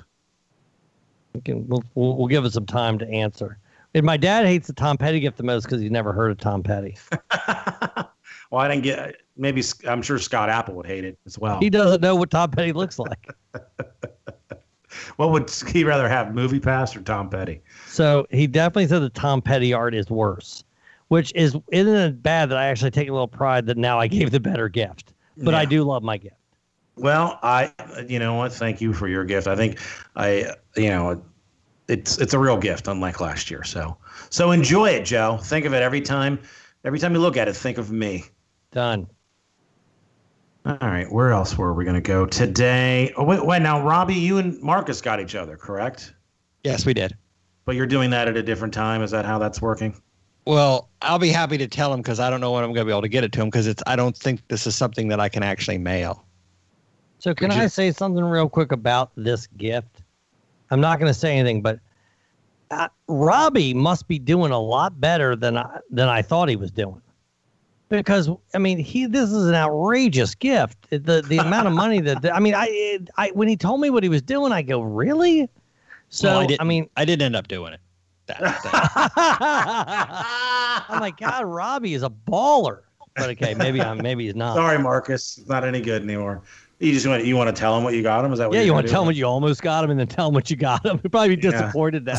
We'll give it some time to answer. And my dad hates the Tom Petty gift the most because he's never heard of Tom Petty. Well, I didn't get. Maybe I'm sure Scott Apple would hate it as well. He doesn't know what Tom Petty looks like. What would he rather have, MoviePass or Tom Petty? So he definitely said the Tom Petty art is worse, which isn't it bad that I actually take a little pride that now I gave the better gift. But I do love my gift. Well, you know what? Thank you for your gift. I think it's a real gift, unlike last year. So enjoy it, Joe. Think of it every time you look at it. Think of me. Done. All right, where else were we going to go today? Oh, wait, now, Robbie, you and Marcus got each other, correct? Yes, we did. But you're doing that at a different time. Is that how that's working? Well, I'll be happy to tell him because I don't know when I'm going to be able to get it to him because I don't think this is something that I can actually mail. So can I say something real quick about this gift? I'm not going to say anything, but Robbie must be doing a lot better than I thought he was doing. Because I mean, this is an outrageous gift. The amount of money that I when he told me what he was doing, I go, really? So well, I didn't end up doing it. I'm like, God, Robbie is a baller. But okay, maybe he's not. Sorry, Marcus, it's not any good anymore. You want to tell him what you got him? Is that what? Yeah, you want to tell him what you almost got him, and then tell him what you got him. He'll probably be disappointed now.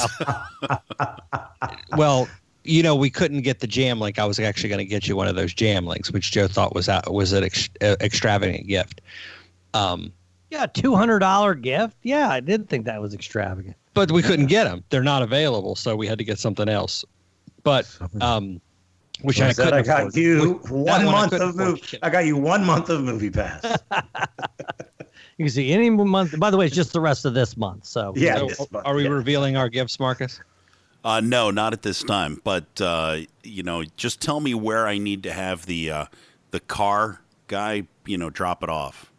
Well, we couldn't get the jam link. I was actually going to get you one of those jam links, which Joe thought was an extravagant gift. Yeah, $200 gift. Yeah, I did think that was extravagant. But we couldn't get them. They're not available, so we had to get something else. But which I couldn't. I got you 1 month of movie. I got you 1 month of Movie Pass. You can see any month. By the way, it's just the rest of this month. So yeah. Are we revealing our gifts, Marcus? No, not at this time. But just tell me where I need to have the car guy, drop it off.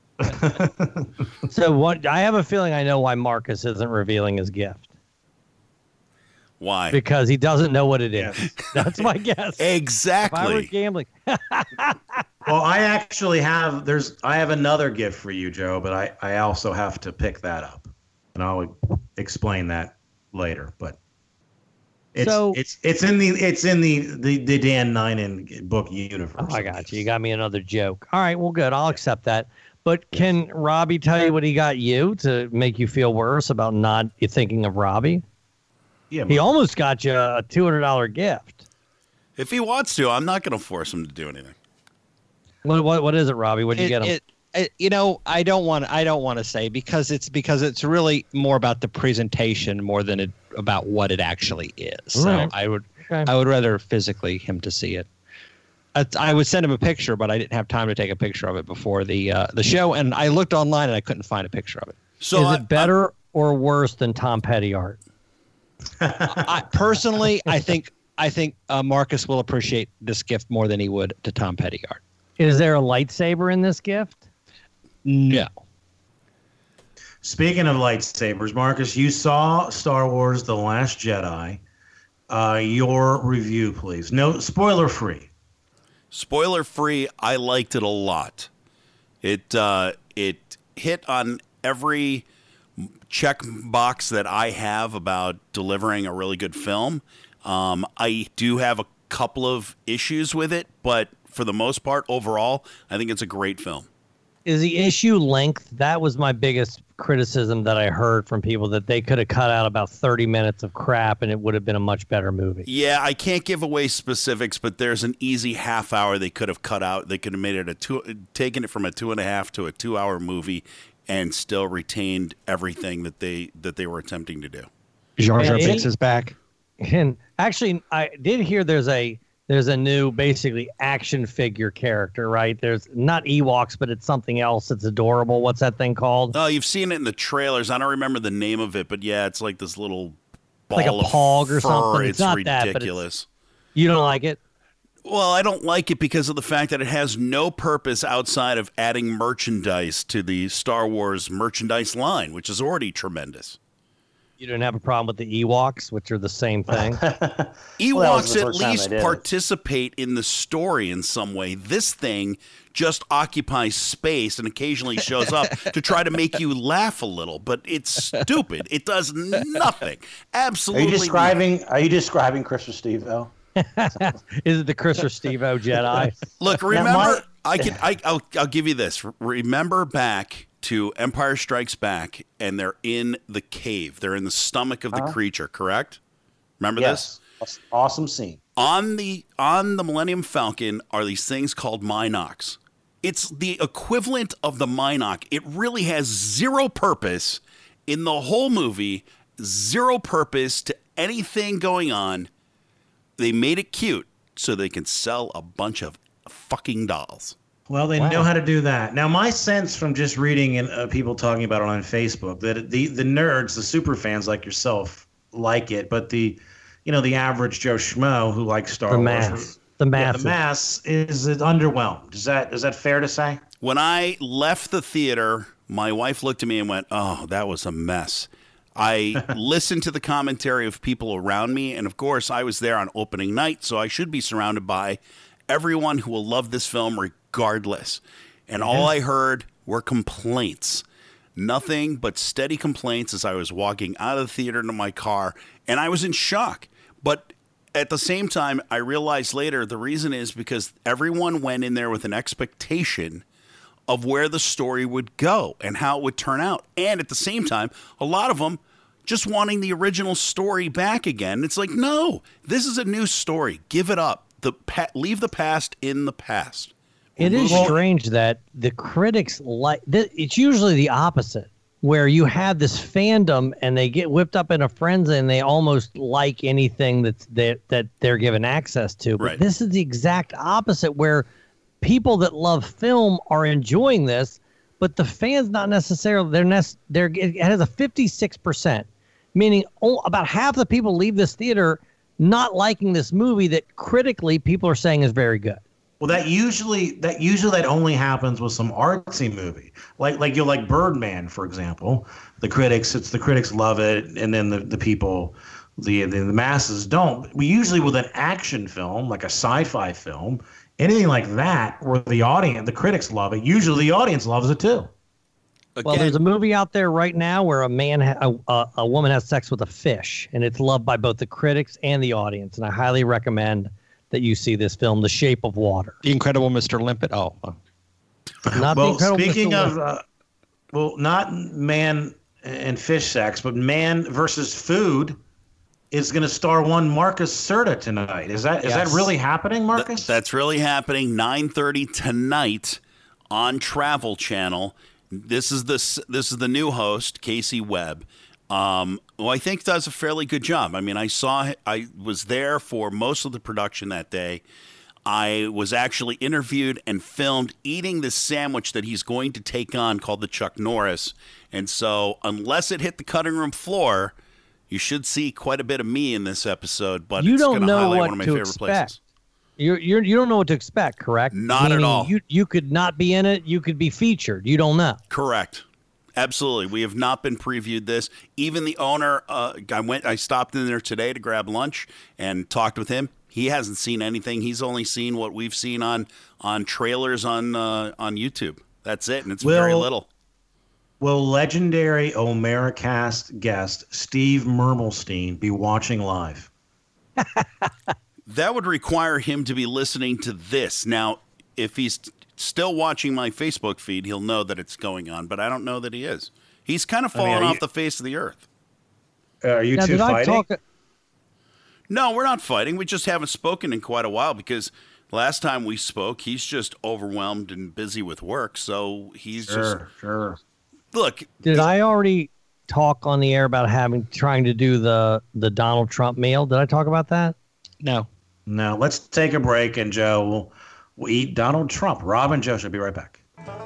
So I have a feeling I know why Marcus isn't revealing his gift. Why? Because he doesn't know what it is. Yes. That's my guess. Exactly. If I were gambling. Well, I actually have another gift for you, Joe, but I also have to pick that up, and I'll explain that later. But it's in the Dan Ninen book universe. Oh, I got you. You got me another joke. All right, well, good. I'll accept that. But can Robbie tell you what he got you to make you feel worse about not thinking of Robbie? Yeah, he almost got you a $200 gift. If he wants to, I'm not going to force him to do anything. What is it, Robbie? What did you get him? I don't want to say because it's really more about the presentation more than about what it actually is. So Right. I would rather physically him to see it. I would send him a picture, but I didn't have time to take a picture of it before the show, and I looked online and I couldn't find a picture of it. So is it better or worse than Tom Petty art? Personally, I think Marcus will appreciate this gift more than he would to Tom Petty art. Is there a lightsaber in this gift? No. Speaking of lightsabers, Marcus, you saw Star Wars: The Last Jedi. Your review, please. No, spoiler free. Spoiler free. I liked it a lot. It hit on every check box that I have about delivering a really good film. I do have a couple of issues with it, but for the most part, overall, I think it's a great film. Is the issue length? That was my biggest criticism that I heard from people, that they could have cut out about 30 minutes of crap and it would have been a much better movie. Yeah, I can't give away specifics, but there's an easy half hour they could have cut out. They could have made it taken it from a 2.5 to a 2 hour movie and still retained everything that they were attempting to do. Jar Jar Binks is back. And actually, I did hear there's a new basically action figure character, right? There's not Ewoks, but it's something else. It's adorable. What's that thing called? Oh, you've seen it in the trailers. I don't remember the name of it, but yeah, it's like this little ball like a of Pog fur. or something. It's not ridiculous. That, but you don't like it? Well, I don't like it because of the fact that it has no purpose outside of adding merchandise to the Star Wars merchandise line, which is already tremendous. You didn't have a problem with the Ewoks, which are the same thing? Ewoks at least participate in the story in some way. This thing just occupies space and occasionally shows up to try to make you laugh a little, but it's stupid. It does nothing. Absolutely. Are you describing Chris Restivo? Is it the Chris Restivo Jedi? Look, remember, I'll give you this. Remember back to Empire Strikes Back, and they're in the cave. They're in the stomach of the creature, correct? Remember this? Awesome scene. On the Millennium Falcon are these things called Minox. It's the equivalent of the Minoc. It really has zero purpose in the whole movie zero purpose to anything going on. They made it cute so they can sell a bunch of fucking dolls. Well, they know how to do that. Now, my sense from just reading and people talking about it on Facebook that the nerds, the super fans like yourself, like it, but the average Joe Schmo who likes Star Wars, the mass is underwhelmed. Is that fair to say? When I left the theater, my wife looked at me and went, "Oh, that was a mess." I listened to the commentary of people around me, and of course, I was there on opening night, so I should be surrounded by everyone who will love this film regardless. And all I heard were complaints. Nothing but steady complaints as I was walking out of the theater to my car, and I was in shock. But at the same time, I realized later the reason is because everyone went in there with an expectation of where the story would go and how it would turn out. And at the same time, a lot of them just wanting the original story back again. It's like, no, this is a new story. Give it up. Leave the past in the past. It is strange that the critics it's usually the opposite, where you have this fandom and they get whipped up in a frenzy and they almost like anything that they're given access to. But right. This is the exact opposite, where people that love film are enjoying this, but the fans not necessarily. It has a 56%, meaning about half the people leave this theater not liking this movie that critically people are saying is very good. Well, that usually only happens with some artsy movie, like you'll like Birdman, for example. The critics love it, and then the people, the masses don't. We usually with an action film, like a sci-fi film, anything like that, where the critics love it. Usually, the audience loves it too. Well, there's a movie out there right now where a woman has sex with a fish, and it's loved by both the critics and the audience. And I highly recommend that you see this film, The Shape of Water. The Incredible Mr. Limpet. Speaking of, not man and fish sex, but man versus food is going to star one Marcus Serta tonight. Is that really happening, Marcus? That's really happening. 9:30 tonight on Travel Channel. This is the new host, Casey Webb, who I think does a fairly good job. I mean, I was there for most of the production that day. I was actually interviewed and filmed eating this sandwich that he's going to take on called the Chuck Norris. And so unless it hit the cutting room floor, you should see quite a bit of me in this episode. But it's going to highlight one of my favorite places. You don't know what to expect, correct? Not at all. You could not be in it. You could be featured. You don't know. Correct. Absolutely. We have not been previewed this. Even the owner, I stopped in there today to grab lunch and talked with him. He hasn't seen anything. He's only seen what we've seen on trailers on YouTube. That's it, and it's very little. Will legendary Omeracast guest Steve Mermelstein be watching live? That would require him to be listening to this. Now, if he's still watching my Facebook feed, he'll know that it's going on, but I don't know that he is. He's kind of fallen off the face of the earth. Are you two fighting? No, we're not fighting. We just haven't spoken in quite a while because last time we spoke, he's just overwhelmed and busy with work, so he's Sure. Look. Did I already talk on the air about trying to do the Donald Trump meal? Did I talk about that? No. Let's take a break, and Joe, we'll eat Donald Trump. Rob and Joe should be right back.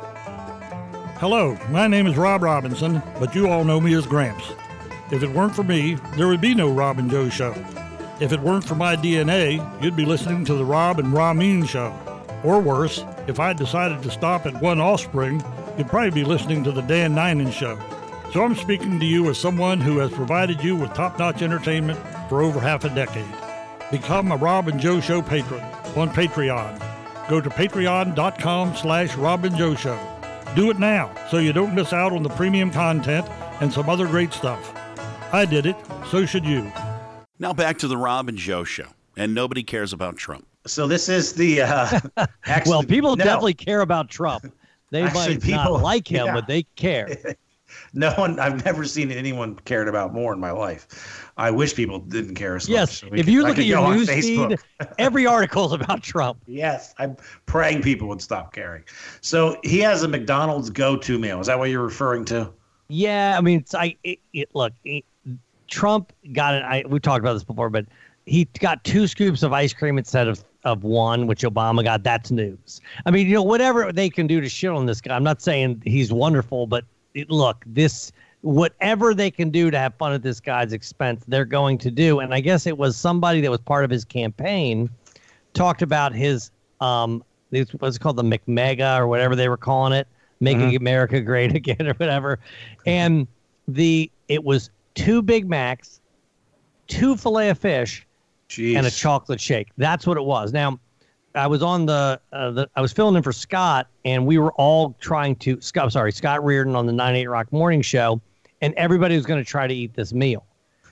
Hello, my name is Rob Robinson, but you all know me as Gramps. If it weren't for me, there would be no Rob and Joe show. If it weren't for my DNA, you'd be listening to the Rob and Ramin show. Or worse, if I decided to stop at one offspring, you'd probably be listening to the Dan Ninen show. So I'm speaking to you as someone who has provided you with top-notch entertainment for over half a decade. Become a Rob and Joe Show patron on Patreon. Go to patreon.com/Rob and Joe Show. Do it now so you don't miss out on the premium content and some other great stuff. I did it, so should you. Now back to the Rob and Joe Show, and nobody cares about Trump. So this is the... well, people definitely care about Trump. They might not like him, but they care. No one, I've never seen anyone cared about more in my life. I wish people didn't care as much. Yes, if you look at your news feed, every article is about Trump. Yes, I'm praying people would stop caring. So he has a McDonald's go-to meal. Is that what you're referring to? Yeah, I mean, Trump got it. We talked about this before, but he got 2 scoops of ice cream instead of 1, which Obama got. That's news. I mean, whatever they can do to shit on this guy. I'm not saying he's wonderful, but look, whatever they can do to have fun at this guy's expense, they're going to do. And I guess it was somebody that was part of his campaign talked about his what's it called, the McMega or whatever they were calling it, making America great again or whatever. And it was 2 Big Macs, 2 filet of fish, and a chocolate shake. That's what it was. Now, I was on I was filling in for Scott, and we were all trying to Scott Reardon on the 98 Rock Morning Show, and everybody was going to try to eat this meal.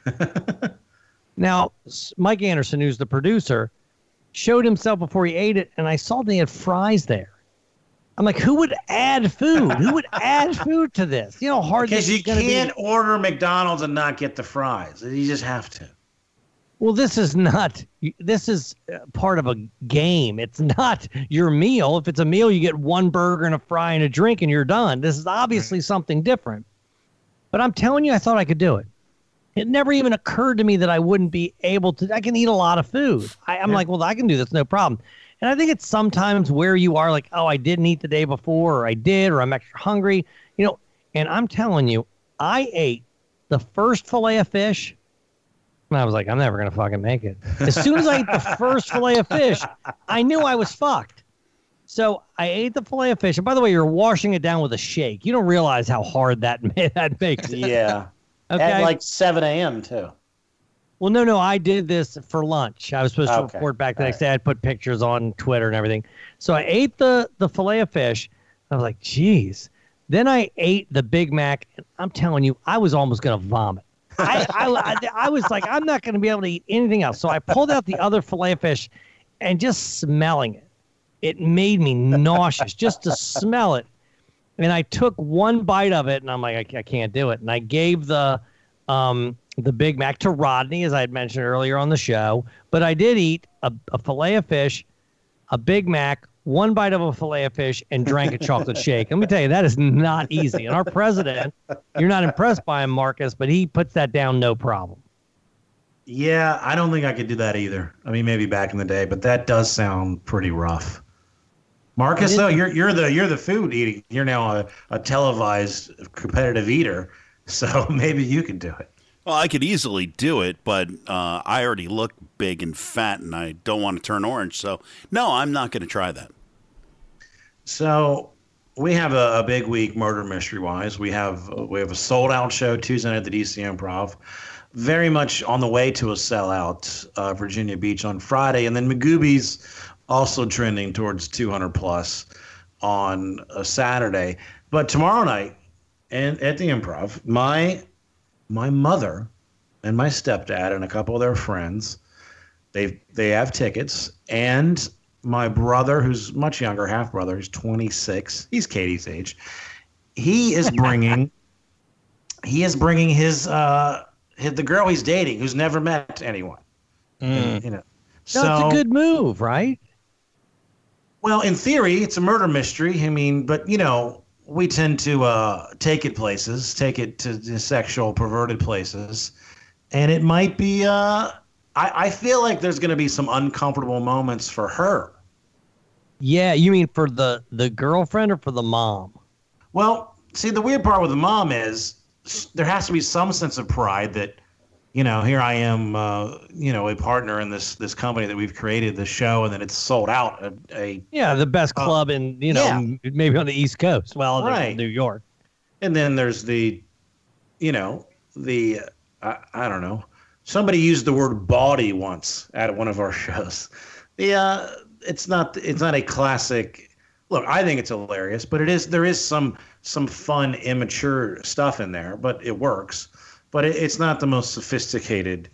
Now, Mike Anderson, who's the producer, showed himself before he ate it, and I saw they had fries there. I'm like, who would add food? Who would add food to this? You know, hard. Because you can't order McDonald's and not get the fries. You just have to. Well, this is part of a game. It's not your meal. If it's a meal, you get 1 burger and a fry and a drink and you're done. This is obviously something different. But I'm telling you, I thought I could do it. It never even occurred to me that I wouldn't be able to. I can eat a lot of food. I'm like, well, I can do this, no problem. And I think it's sometimes where you are like, oh, I didn't eat the day before, or I did, or I'm extra hungry. And I'm telling you, I ate the first filet of fish. And I was like, I'm never going to fucking make it. As soon as I ate the first filet of fish, I knew I was fucked. So I ate the filet of fish. And by the way, you're washing it down with a shake. You don't realize how hard that makes it. Yeah. Okay. At like 7 a.m. too. Well, no. I did this for lunch. I was supposed to report back the next day. I'd put pictures on Twitter and everything. So I ate the filet of fish. I was like, geez. Then I ate the Big Mac. And I'm telling you, I was almost going to vomit. I was like, I'm not going to be able to eat anything else. So I pulled out the other filet of fish, and just smelling it, it made me nauseous just to smell it. And I took 1 bite of it, and I'm like, I can't do it. And I gave the Big Mac to Rodney, as I had mentioned earlier on the show. But I did eat a filet of fish, a Big Mac, 1 bite of a filet of fish, and drank a chocolate shake. Let me tell you, that is not easy. And our president, you're not impressed by him, Marcus, but he puts that down no problem. Yeah, I don't think I could do that either. I mean, maybe back in the day, but that does sound pretty rough. Marcus, though, you're the food eating. You're now a televised competitive eater, so maybe you can do it. Well, I could easily do it, but I already look big and fat, and I don't want to turn orange. So, no, I'm not going to try that. So we have a big week, murder mystery wise. We have a sold out show Tuesday night at the DC Improv. Very much on the way to a sellout, Virginia Beach on Friday, and then Magooby's also trending towards 200 plus on a Saturday. But tomorrow night, and at the Improv, my mother and my stepdad and a couple of their friends, they have tickets, and my brother, who's much younger, half brother, he's 26. He's Katie's age. He is bringing his the girl he's dating, who's never met anyone. So it's a good move, right? Well, in theory, it's a murder mystery. I mean, but we tend to take it to sexual, perverted places, and it might be. I feel like there's going to be some uncomfortable moments for her. Yeah, you mean for the girlfriend or for the mom? Well, see, the weird part with the mom is there has to be some sense of pride that, here I am, a partner in this company that we've created, this show, and then it's sold out. The best club in, maybe on the East Coast. Well, right. New York. And then there's I don't know. Somebody used the word bawdy once at one of our shows. It's not a classic. Look, I think it's hilarious, but there is some fun, immature stuff in there, but it works. But it's not the most sophisticated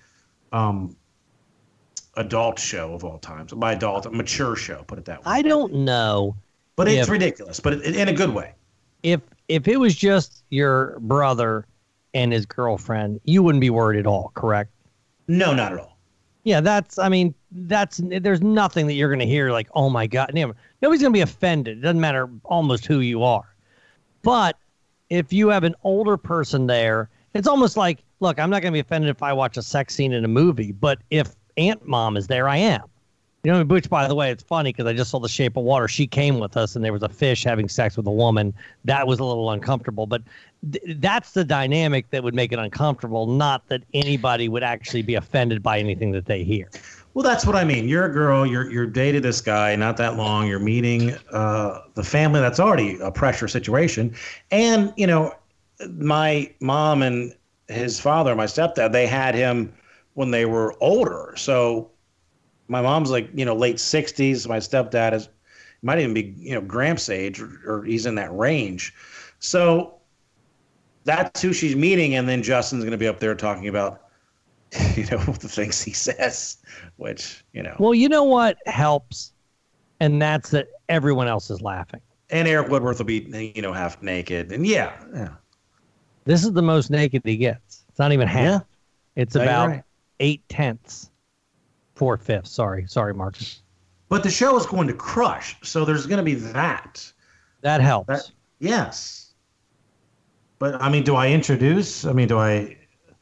adult show of all time. So by adult, a mature show, put it that way. I don't know. But it's ridiculous, but in a good way. If it was just your brother and his girlfriend, you wouldn't be worried at all, correct? No, not at all. Yeah, there's nothing that you're going to hear like, oh my God. Nobody's going to be offended. It doesn't matter almost who you are. But if you have an older person there, it's almost like look, I'm not going to be offended if I watch a sex scene in a movie, but if Aunt Mom is there, I am. You know, which, by the way, it's funny because I just saw The Shape of Water. She came with us, and there was a fish having sex with a woman. That was a little uncomfortable, but that's the dynamic that would make it uncomfortable, not that anybody would actually be offended by anything that they hear. Well, that's what I mean. You're a girl. You're dated this guy not that long. You're meeting the family. That's already a pressure situation. And, you know, my mom and his father, my stepdad, they had him when they were older. So my mom's like, you know, late 60s. My stepdad might even be, you know, Gramps' age or he's in that range. So that's who she's meeting. And then Justin's going to be up there talking about, you know, the things he says, which, you know. Well, you know what helps? And that's that everyone else is laughing. And Eric Woodworth will be, you know, half naked. And yeah. This is the most naked he gets. It's not even half. Yeah. It's about 8/10, 4/5. Sorry, Marcus. But the show is going to crush. So there's going to be that. That helps. Yes. But, I mean, do I introduce? I mean, do I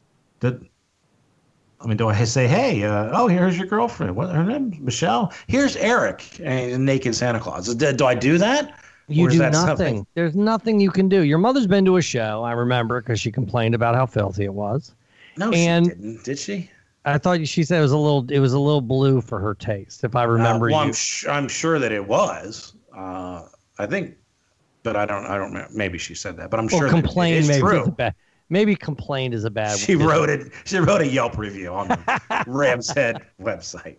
say, hey, here's your girlfriend? What her name? Michelle? Here's Eric, and naked Santa Claus. Do I do that? You do nothing. There's nothing you can do. Your mother's been to a show, I remember, because she complained about how filthy it was. No, she didn't. Did she? I thought she said it was a little blue for her taste, if I remember. Well, I'm sure that it was. I think, but I don't know. Maybe she said that, but I'm sure complain that it's true. Maybe complained is a bad. She wrote a Yelp review on the Ram's Head website.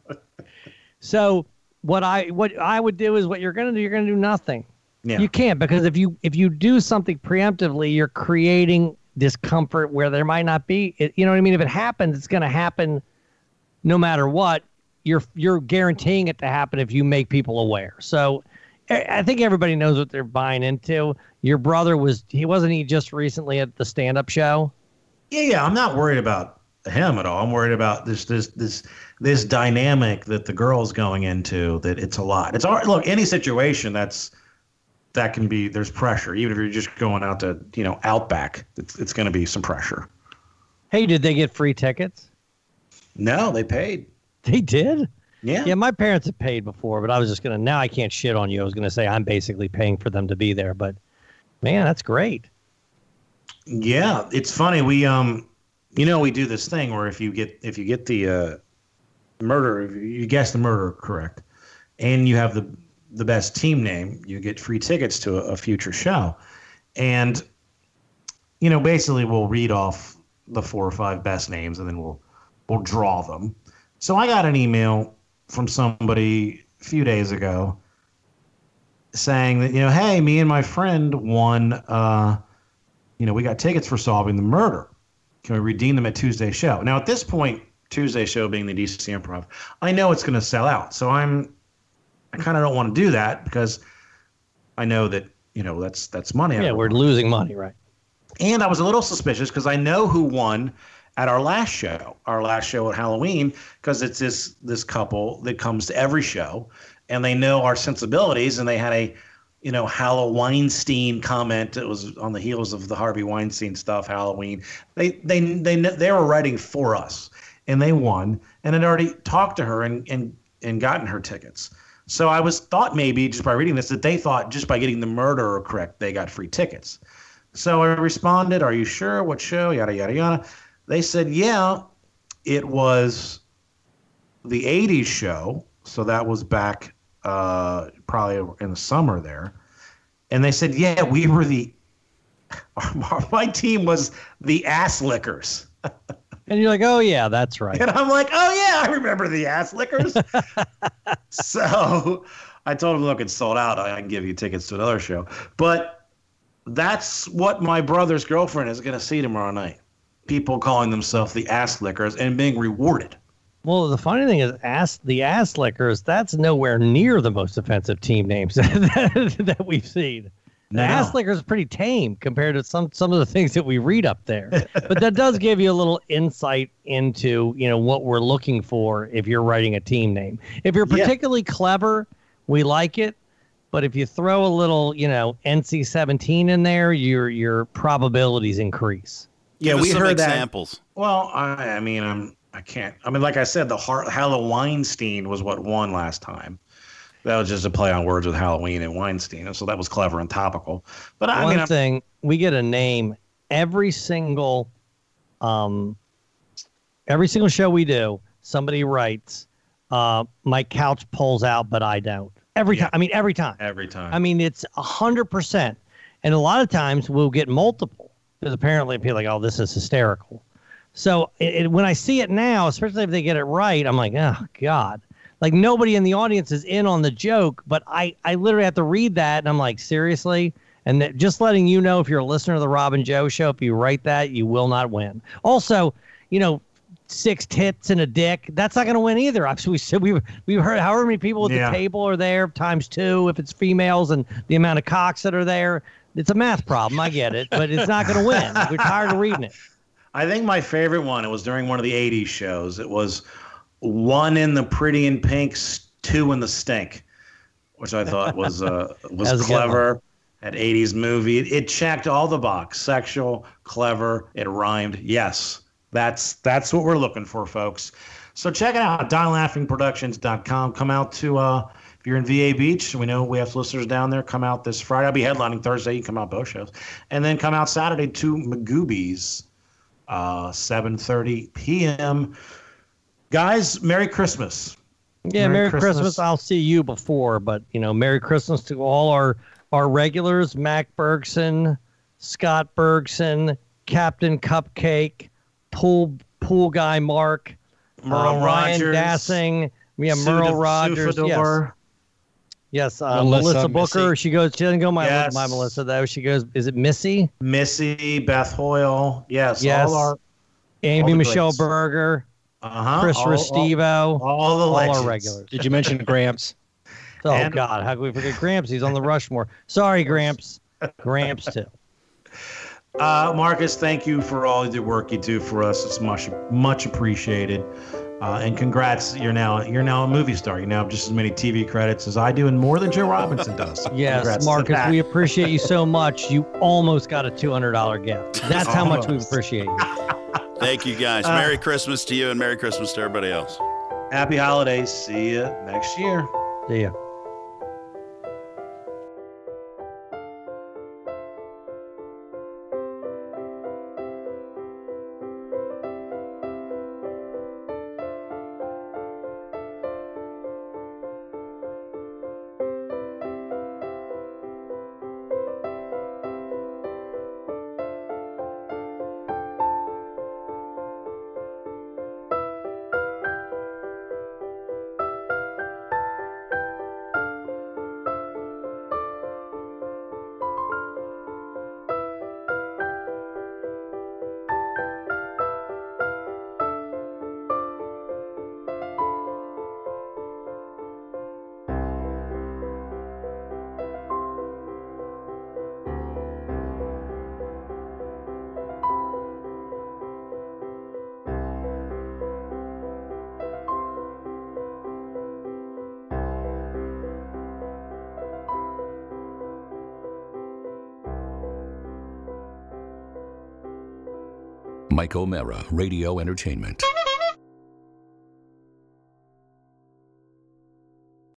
So what I would do is what you're gonna do. You're gonna do nothing. Yeah. You can't, because if you do something preemptively, you're creating discomfort where there might not be. You know what I mean? If it happens, it's gonna happen, no matter what. You're guaranteeing it to happen if you make people aware. So I think everybody knows what they're buying into. Your brother wasn't he just recently at the stand-up show? Yeah. I'm not worried about him at all. I'm worried about this dynamic that the girl's going into. That it's a lot. It's all, look, any situation that can be, there's pressure. Even if you're just going out to, you know, Outback, it's going to be some pressure. Hey, did they get free tickets? No, they paid. They did? Yeah, my parents have paid before, but I was just going to, now I can't shit on you. I was going to say I'm basically paying for them to be there, but man, that's great. Yeah, it's funny. We, you know, we do this thing where if you get the murder, if you guess the murderer correct, and you have the best team name, you get free tickets to a future show. And, you know, basically we'll read off the 4 or 5 best names and then we'll draw them. So I got an email from somebody a few days ago saying that, you know, hey, me and my friend won, you know, we got tickets for Solving the Murder. Can we redeem them at Tuesday's show? Now, at this point, Tuesday's show being the DC Improv, I know it's going to sell out. So I kind of don't want to do that because I know that, you know, that's money. Yeah, we're losing money, right? And I was a little suspicious because I know who won at our last show at Halloween, because it's this couple that comes to every show and they know our sensibilities, and they had a, you know, Halloween Weinstein comment. It was on the heels of the Harvey Weinstein stuff, Halloween. They were writing for us, and they won, and had already talked to her and gotten her tickets. So I thought maybe just by reading this that they thought just by getting the murderer correct, they got free tickets. So I responded, are you sure? What show? Yada, yada, yada. They said, yeah, it was the 80s show. So that was back probably in the summer there. And they said, yeah, we were my team was the Ass Lickers. And you're like, oh, yeah, that's right. And I'm like, oh, yeah, I remember the Ass Lickers. So I told him, look, it's sold out. I can give you tickets to another show. But that's what my brother's girlfriend is going to see tomorrow night. People calling themselves the Ass Lickers and being rewarded. Well, the funny thing is, the Ass Lickers, that's nowhere near the most offensive team names that we've seen. The Ass Lickers is pretty tame compared to some of the things that we read up there. But that does give you a little insight into, you know, what we're looking for if you're writing a team name. If you're particularly clever, we like it. But if you throw a little, you know, NC-17 in there, your probabilities increase. Yeah, Give us we some heard examples. that. Well, I can't. I mean, like I said, the Halla Weinstein was what won last time. That was just a play on words with Halloween and Weinstein, so that was clever and topical. But One thing, we get a name every single show we do. Somebody writes, "My couch pulls out, but I don't." Every time. I mean, every time. Every time. I mean, it's 100%. And a lot of times we'll get multiple because apparently people are like, "Oh, this is hysterical." So when I see it now, especially if they get it right, I'm like, "Oh God." Like nobody in the audience is in on the joke, but I literally have to read that, and I'm like, seriously? And just letting you know, if you're a listener to the Rob and Joe show, if you write that, you will not win. Also, 6 tits and a dick, that's not going to win either. We've heard however many people at the table are there times 2 if it's females and the amount of cocks that are there. It's a math problem. I get it, but it's not going to win. We're tired of reading it. I think my favorite one, it was during one of the 80s shows. It was 1 in the Pretty in Pink, 2 in the Stink, which I thought was clever. At 80s movie. It checked all the box. Sexual, clever, it rhymed. Yes, that's what we're looking for, folks. So check it out, DieLaughingProductions.com. Come out to, if you're in VA Beach, we know we have listeners down there, come out this Friday. I'll be headlining Thursday. You can come out both shows. And then come out Saturday to Magooby's, 7:30 p.m. Guys, Merry Christmas. Yeah, Merry Christmas. I'll see you before, but, Merry Christmas to all our regulars, Mac Bergson, Scott Bergson, Captain Cupcake, Pool Guy Mark, Merle Ryan Rogers, Dassing, Merle Rogers, yes, Melissa Booker. Missy. She doesn't go my Melissa though. She goes, is it Missy? Missy, Beth Hoyle, yes. Amy all Michelle greats. Berger, Chris Restivo, all the legends. our regulars. Did you mention Gramps? Oh, God, how can we forget Gramps? He's on the Rushmore. Sorry, Gramps. Gramps, too. Marcus, thank you for all the work you do for us. It's much appreciated. And congrats, you're now a movie star. You now have just as many TV credits as I do and more than Joe Robinson does. Yes, congrats Marcus, we appreciate you so much. You almost got a $200 gift. That's how much we appreciate you. Thank you, guys. Merry Christmas to you and Merry Christmas to everybody else. Happy holidays. See you next year. See ya. Mike O'Mara, Radio Entertainment.